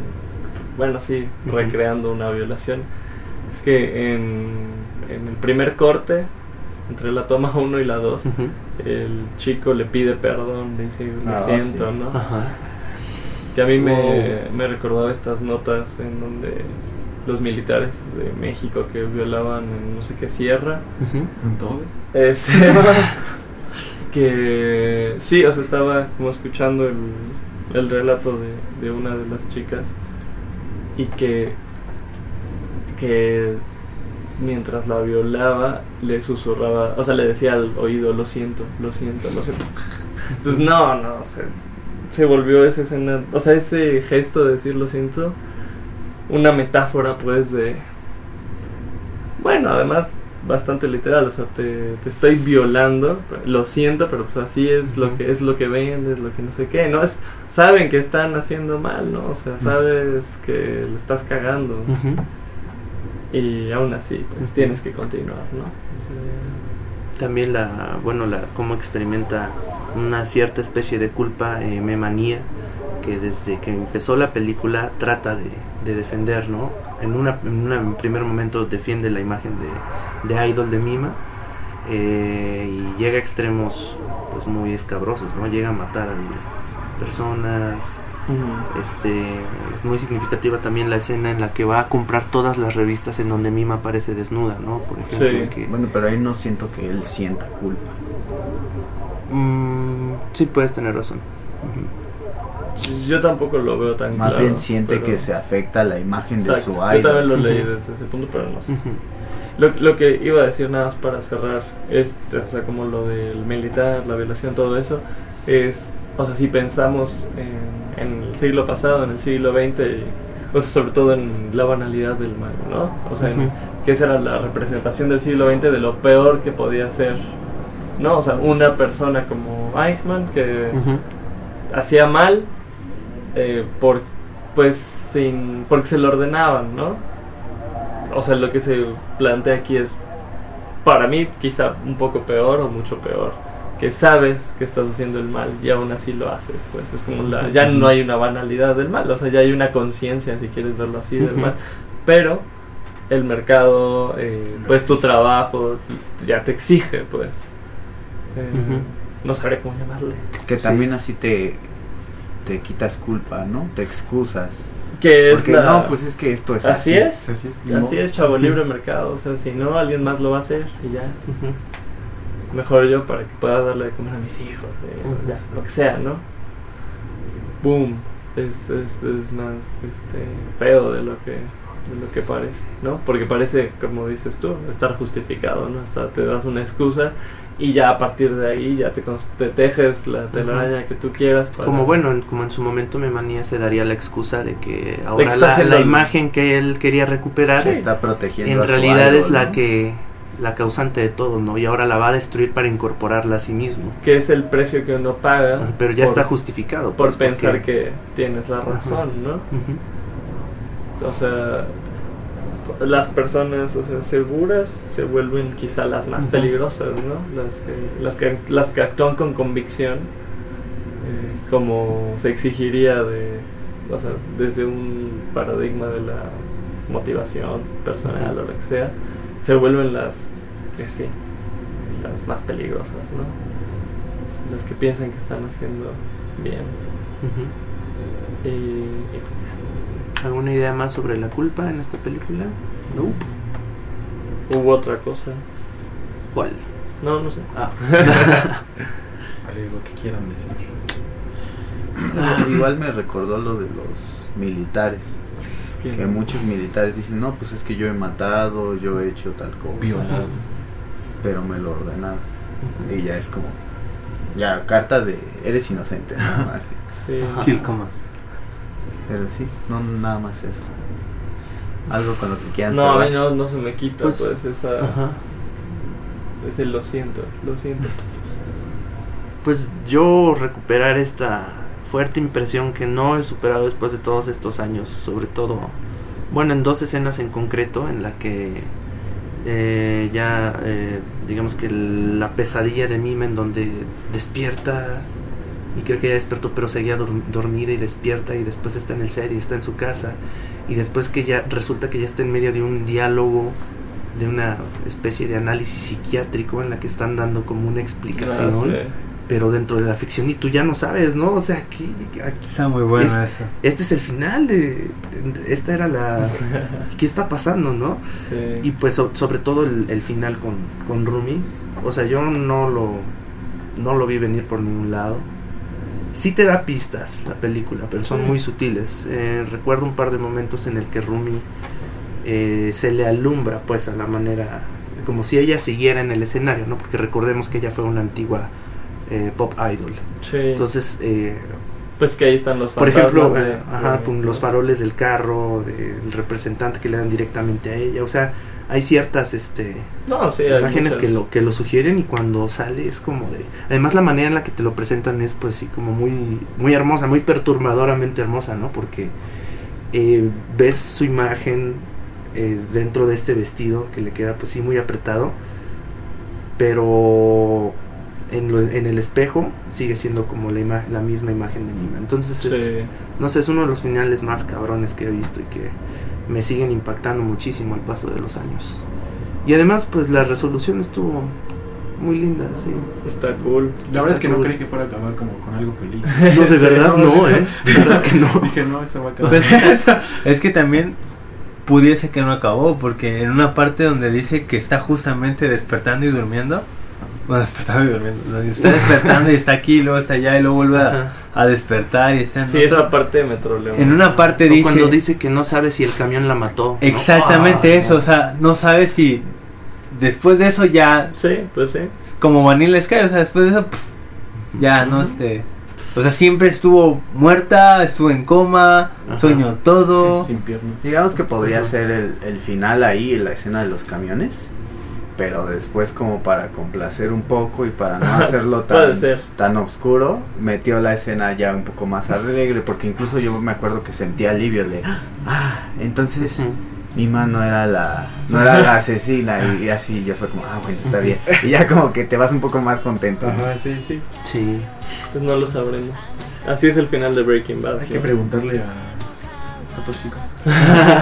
recreando una violación, es que en el primer corte, entre la toma 1 y la 2, el chico le pide perdón, le dice lo siento, sí. ¿no? Ajá. Que a mí me recordaba estas notas en donde los militares de México que violaban en no sé qué sierra, ¿en todos? Que sí, o sea, estaba como escuchando el relato de una de las chicas y que mientras la violaba le susurraba, o sea, le decía al oído lo siento. Entonces no, o sea, se volvió esa escena, o sea, ese gesto de decir lo siento, una metáfora pues de, además bastante literal, o sea, te estoy violando, lo siento, pero pues así es lo que vendes, lo que no sé qué, ¿no? Saben que están haciendo mal, ¿no? O sea, sabes que le estás cagando. Y aún así, pues tienes que continuar, ¿no? O sea, también cómo experimenta una cierta especie de culpa, memanía, que desde que empezó la película trata de defender, ¿no? En un primer momento defiende la imagen de idol de Mima, y llega a extremos pues muy escabrosos, ¿no? Llega a matar a personas. Es muy significativa también la escena en la que va a comprar todas las revistas en donde Mima aparece desnuda, ¿no? Por ejemplo, sí. Bueno, pero ahí no siento que él sienta culpa. Sí, puedes tener razón. Yo tampoco lo veo tan Más claro, bien siente pero... que se afecta la imagen Exacto. de su idol. Yo también lo leí desde ese punto, pero no sé. Lo que iba a decir nada más para cerrar, o sea, como lo del militar, la violación, todo eso, es, o sea, si pensamos en el siglo pasado, en el siglo XX, o sea, sobre todo en la banalidad del mal, ¿no? O sea, que esa era la representación del siglo XX de lo peor que podía ser, ¿no? O sea, una persona como Eichmann que hacía mal porque se lo ordenaban, ¿no? O sea, lo que se plantea aquí es, para mí, quizá un poco peor o mucho peor, que sabes que estás haciendo el mal y aún así lo haces, pues es como ya no hay una banalidad del mal, o sea, ya hay una conciencia, si quieres verlo así, del mal, pero el mercado, pues tu trabajo ya te exige, pues no sabré cómo llamarle. Que también así te quitas culpa, ¿no? Te excusas. Que porque no, pues es que esto es así. Así es, chavo, libre mercado, o sea, si no, alguien más lo va a hacer y ya. Mejor yo para que pueda darle de comer a mis hijos, ya, lo que sea, ¿no? Boom, es más feo de lo que parece, ¿no? Porque parece, como dices tú, estar justificado, ¿no? Te das una excusa y ya a partir de ahí ya te tejes la telaraña que tú quieras para... como en su momento Memanía se daría la excusa de que ahora la imagen que él quería recuperar está protegiendo en realidad idol, es la causante de todo, ¿no? Y ahora la va a destruir para incorporarla a sí mismo, que es el precio que uno paga, pero ya está justificado por pensar que tienes la razón, ¿no? O sea, las personas, o sea, seguras se vuelven quizá las más peligrosas, ¿no? Las que actúan con convicción, como se exigiría o sea, desde un paradigma de la motivación personal o lo que sea, se vuelven las más peligrosas, ¿no? O sea, las que piensan que están haciendo bien. Y pues ya. ¿Alguna idea más sobre la culpa en esta película? Nope. ¿Hubo otra cosa? ¿Cuál? No sé. Algo que quieran decir. Igual me recordó lo de los militares. Que muchos militares dicen, no, pues es que yo he matado, yo he hecho tal cosa, pero me lo ordenaron. Y ya es como, ya, carta de eres inocente, nada más. Sí. Kill command. Pero sí, no nada más eso. Algo con lo que quieran cerrar. No, a mí no se me quita, pues esa... Ese lo siento. Pues yo recuperar esta fuerte impresión que no he superado después de todos estos años, sobre todo, bueno, en dos escenas en concreto, en la que digamos que la pesadilla de Mima, en donde despierta y creo que ya despertó pero seguía dormida y despierta y después está en el set y está en su casa y después que ya resulta que ya está en medio de un diálogo, de una especie de análisis psiquiátrico en la que están dando como una explicación, pero dentro de la ficción y tú ya no sabes, ¿no? O sea, aquí está muy bueno eso. Este es el final esta era la ¿qué está pasando, no? Sí. Y pues sobre todo el final con Rumi, o sea, yo no lo vi venir por ningún lado. Sí te da pistas la película, pero son muy sutiles. Recuerdo un par de momentos en el que Rumi se le alumbra pues a la manera como si ella siguiera en el escenario, ¿no? Porque recordemos que ella fue una antigua pop idol. Sí. Entonces pues que ahí están los por ejemplo de los faroles del carro del representante que le dan directamente a ella, o sea, hay ciertas imágenes que lo sugieren y cuando sale es como de... Además la manera en la que te lo presentan es pues sí como muy, muy hermosa, muy perturbadoramente hermosa, ¿no? Porque ves su imagen dentro de este vestido que le queda pues sí muy apretado, pero en el espejo sigue siendo como la misma imagen de Mima. Entonces es uno de los finales más cabrones que he visto y que me siguen impactando muchísimo al paso de los años. Y además pues la resolución estuvo muy linda, sí. Está cool. La verdad es que cool. no creí que fuera a acabar como con algo feliz. No, de verdad no, de verdad que no. Dije, no, esa va a acabar. Pues, es que también pudiese que no acabó, porque en una parte donde dice que está justamente despertando y durmiendo, bueno, despertando y durmiendo, está despertando y está aquí, y luego está allá y luego vuelve a despertar y está en Sí, otra- esa parte me troleó. en una parte O dice cuando dice que no sabe si el camión la mató. ¿no? exactamente Ah, eso, no. o sea, no sabe si después de eso ya Sí, pues sí. como Vanilla Sky, o sea, después de eso ya no o sea, siempre estuvo muerta, estuvo en coma, Ajá. soñó todo. Sin piernas. Digamos que podría ser el final ahí, la escena de los camiones, pero después como para complacer un poco y para no hacerlo Puede ser. tan oscuro, metió la escena ya un poco más alegre, porque incluso yo me acuerdo que sentí alivio de, entonces Ujú. Mima no era la asesina y así ya fue como, bueno, está bien. Y ya como que te vas un poco más contento. ¿no? Ajá, sí, sí. Sí. Pues no lo sabremos. Así es el final de Breaking Bad. Hay ¿no? que preguntarle a Satoshi Kon.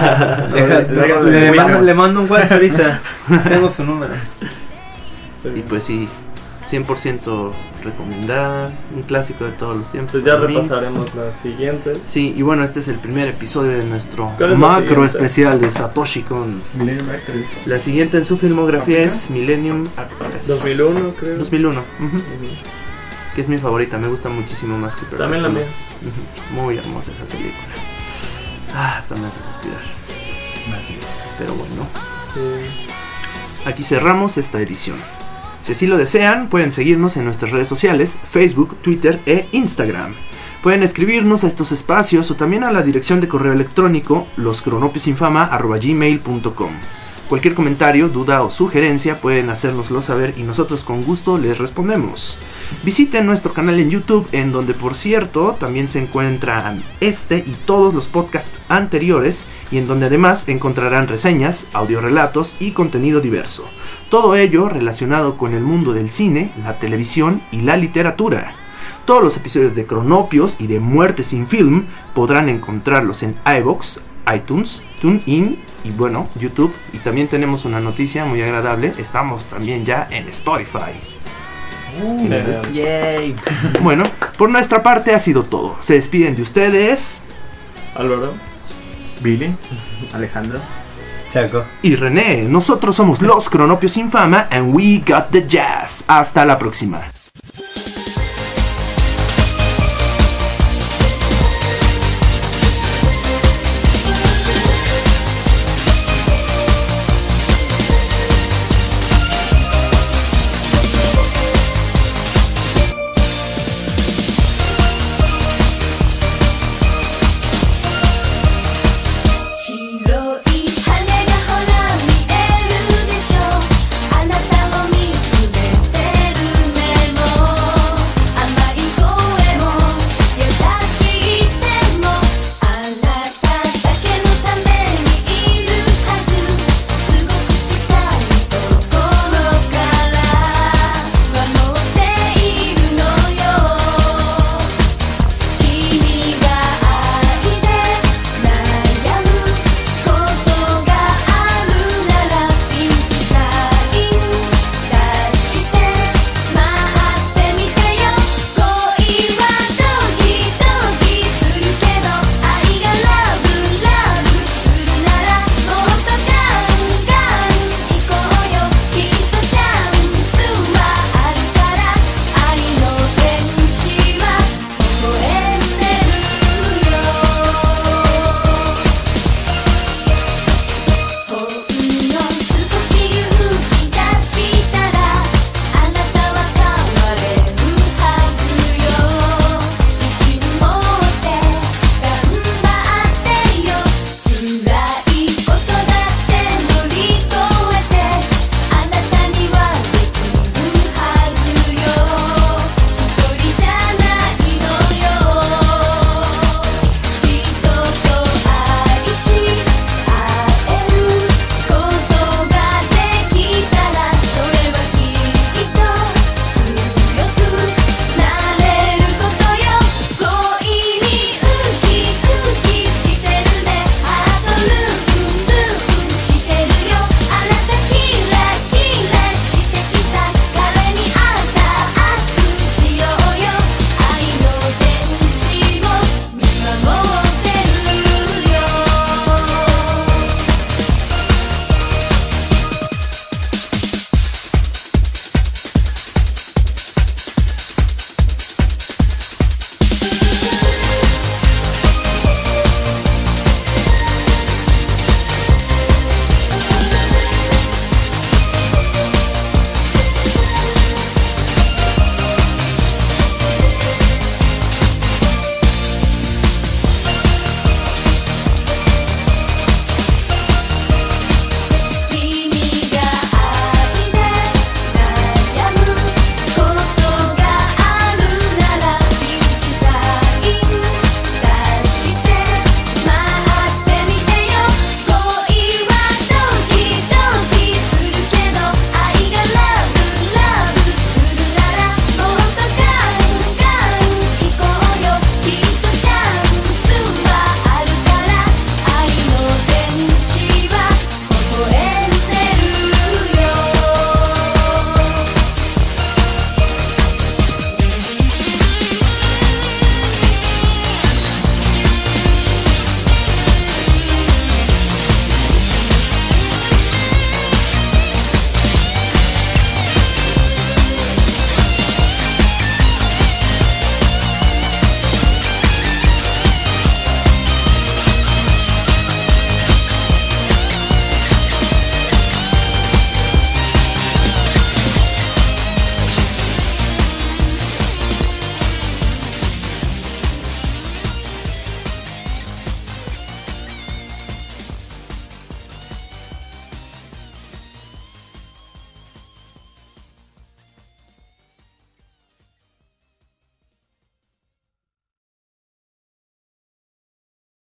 Le mando un WhatsApp ahorita. Tengo su número. Y pues sí, 100% recomendada, un clásico de todos los tiempos. Pues ya para mí. repasaremos las siguientes. Sí, y bueno, este es el primer episodio de nuestro ¿Cuál es la macro siguiente? especial de Satoshi Kon. Millennium Actress. La siguiente en su filmografía es Millennium Actress. 2001, creo. 2001, Ujú. que es mi favorita, me gusta muchísimo más que Perfect También la Blue. mía. Ujú, muy hermosa esa película. Hasta me hace suspirar. Pero bueno, Sí. aquí cerramos esta edición. Si así lo desean, pueden seguirnos en nuestras redes sociales, Facebook, Twitter e Instagram. Pueden escribirnos a estos espacios o también a la dirección de correo electrónico loscronopiosinfama@gmail.com. Cualquier comentario, duda o sugerencia pueden hacérnoslo saber y nosotros con gusto les respondemos. Visiten nuestro canal en YouTube, en donde por cierto también se encuentran este y todos los podcasts anteriores, y en donde además encontrarán reseñas, audiorelatos y contenido diverso. Todo ello relacionado con el mundo del cine, la televisión y la literatura. Todos los episodios de Cronopios y de Muerte sin Film podrán encontrarlos en iVoox, iTunes, TuneIn y bueno, YouTube. Y también tenemos una noticia muy agradable, estamos también ya en Spotify. Yay. Bueno, por nuestra parte ha sido todo. Se despiden de ustedes Álvaro. Billy. Alejandro. Chaco. y René. Nosotros somos los Cronopios sin Fama and we got the jazz. Hasta la próxima.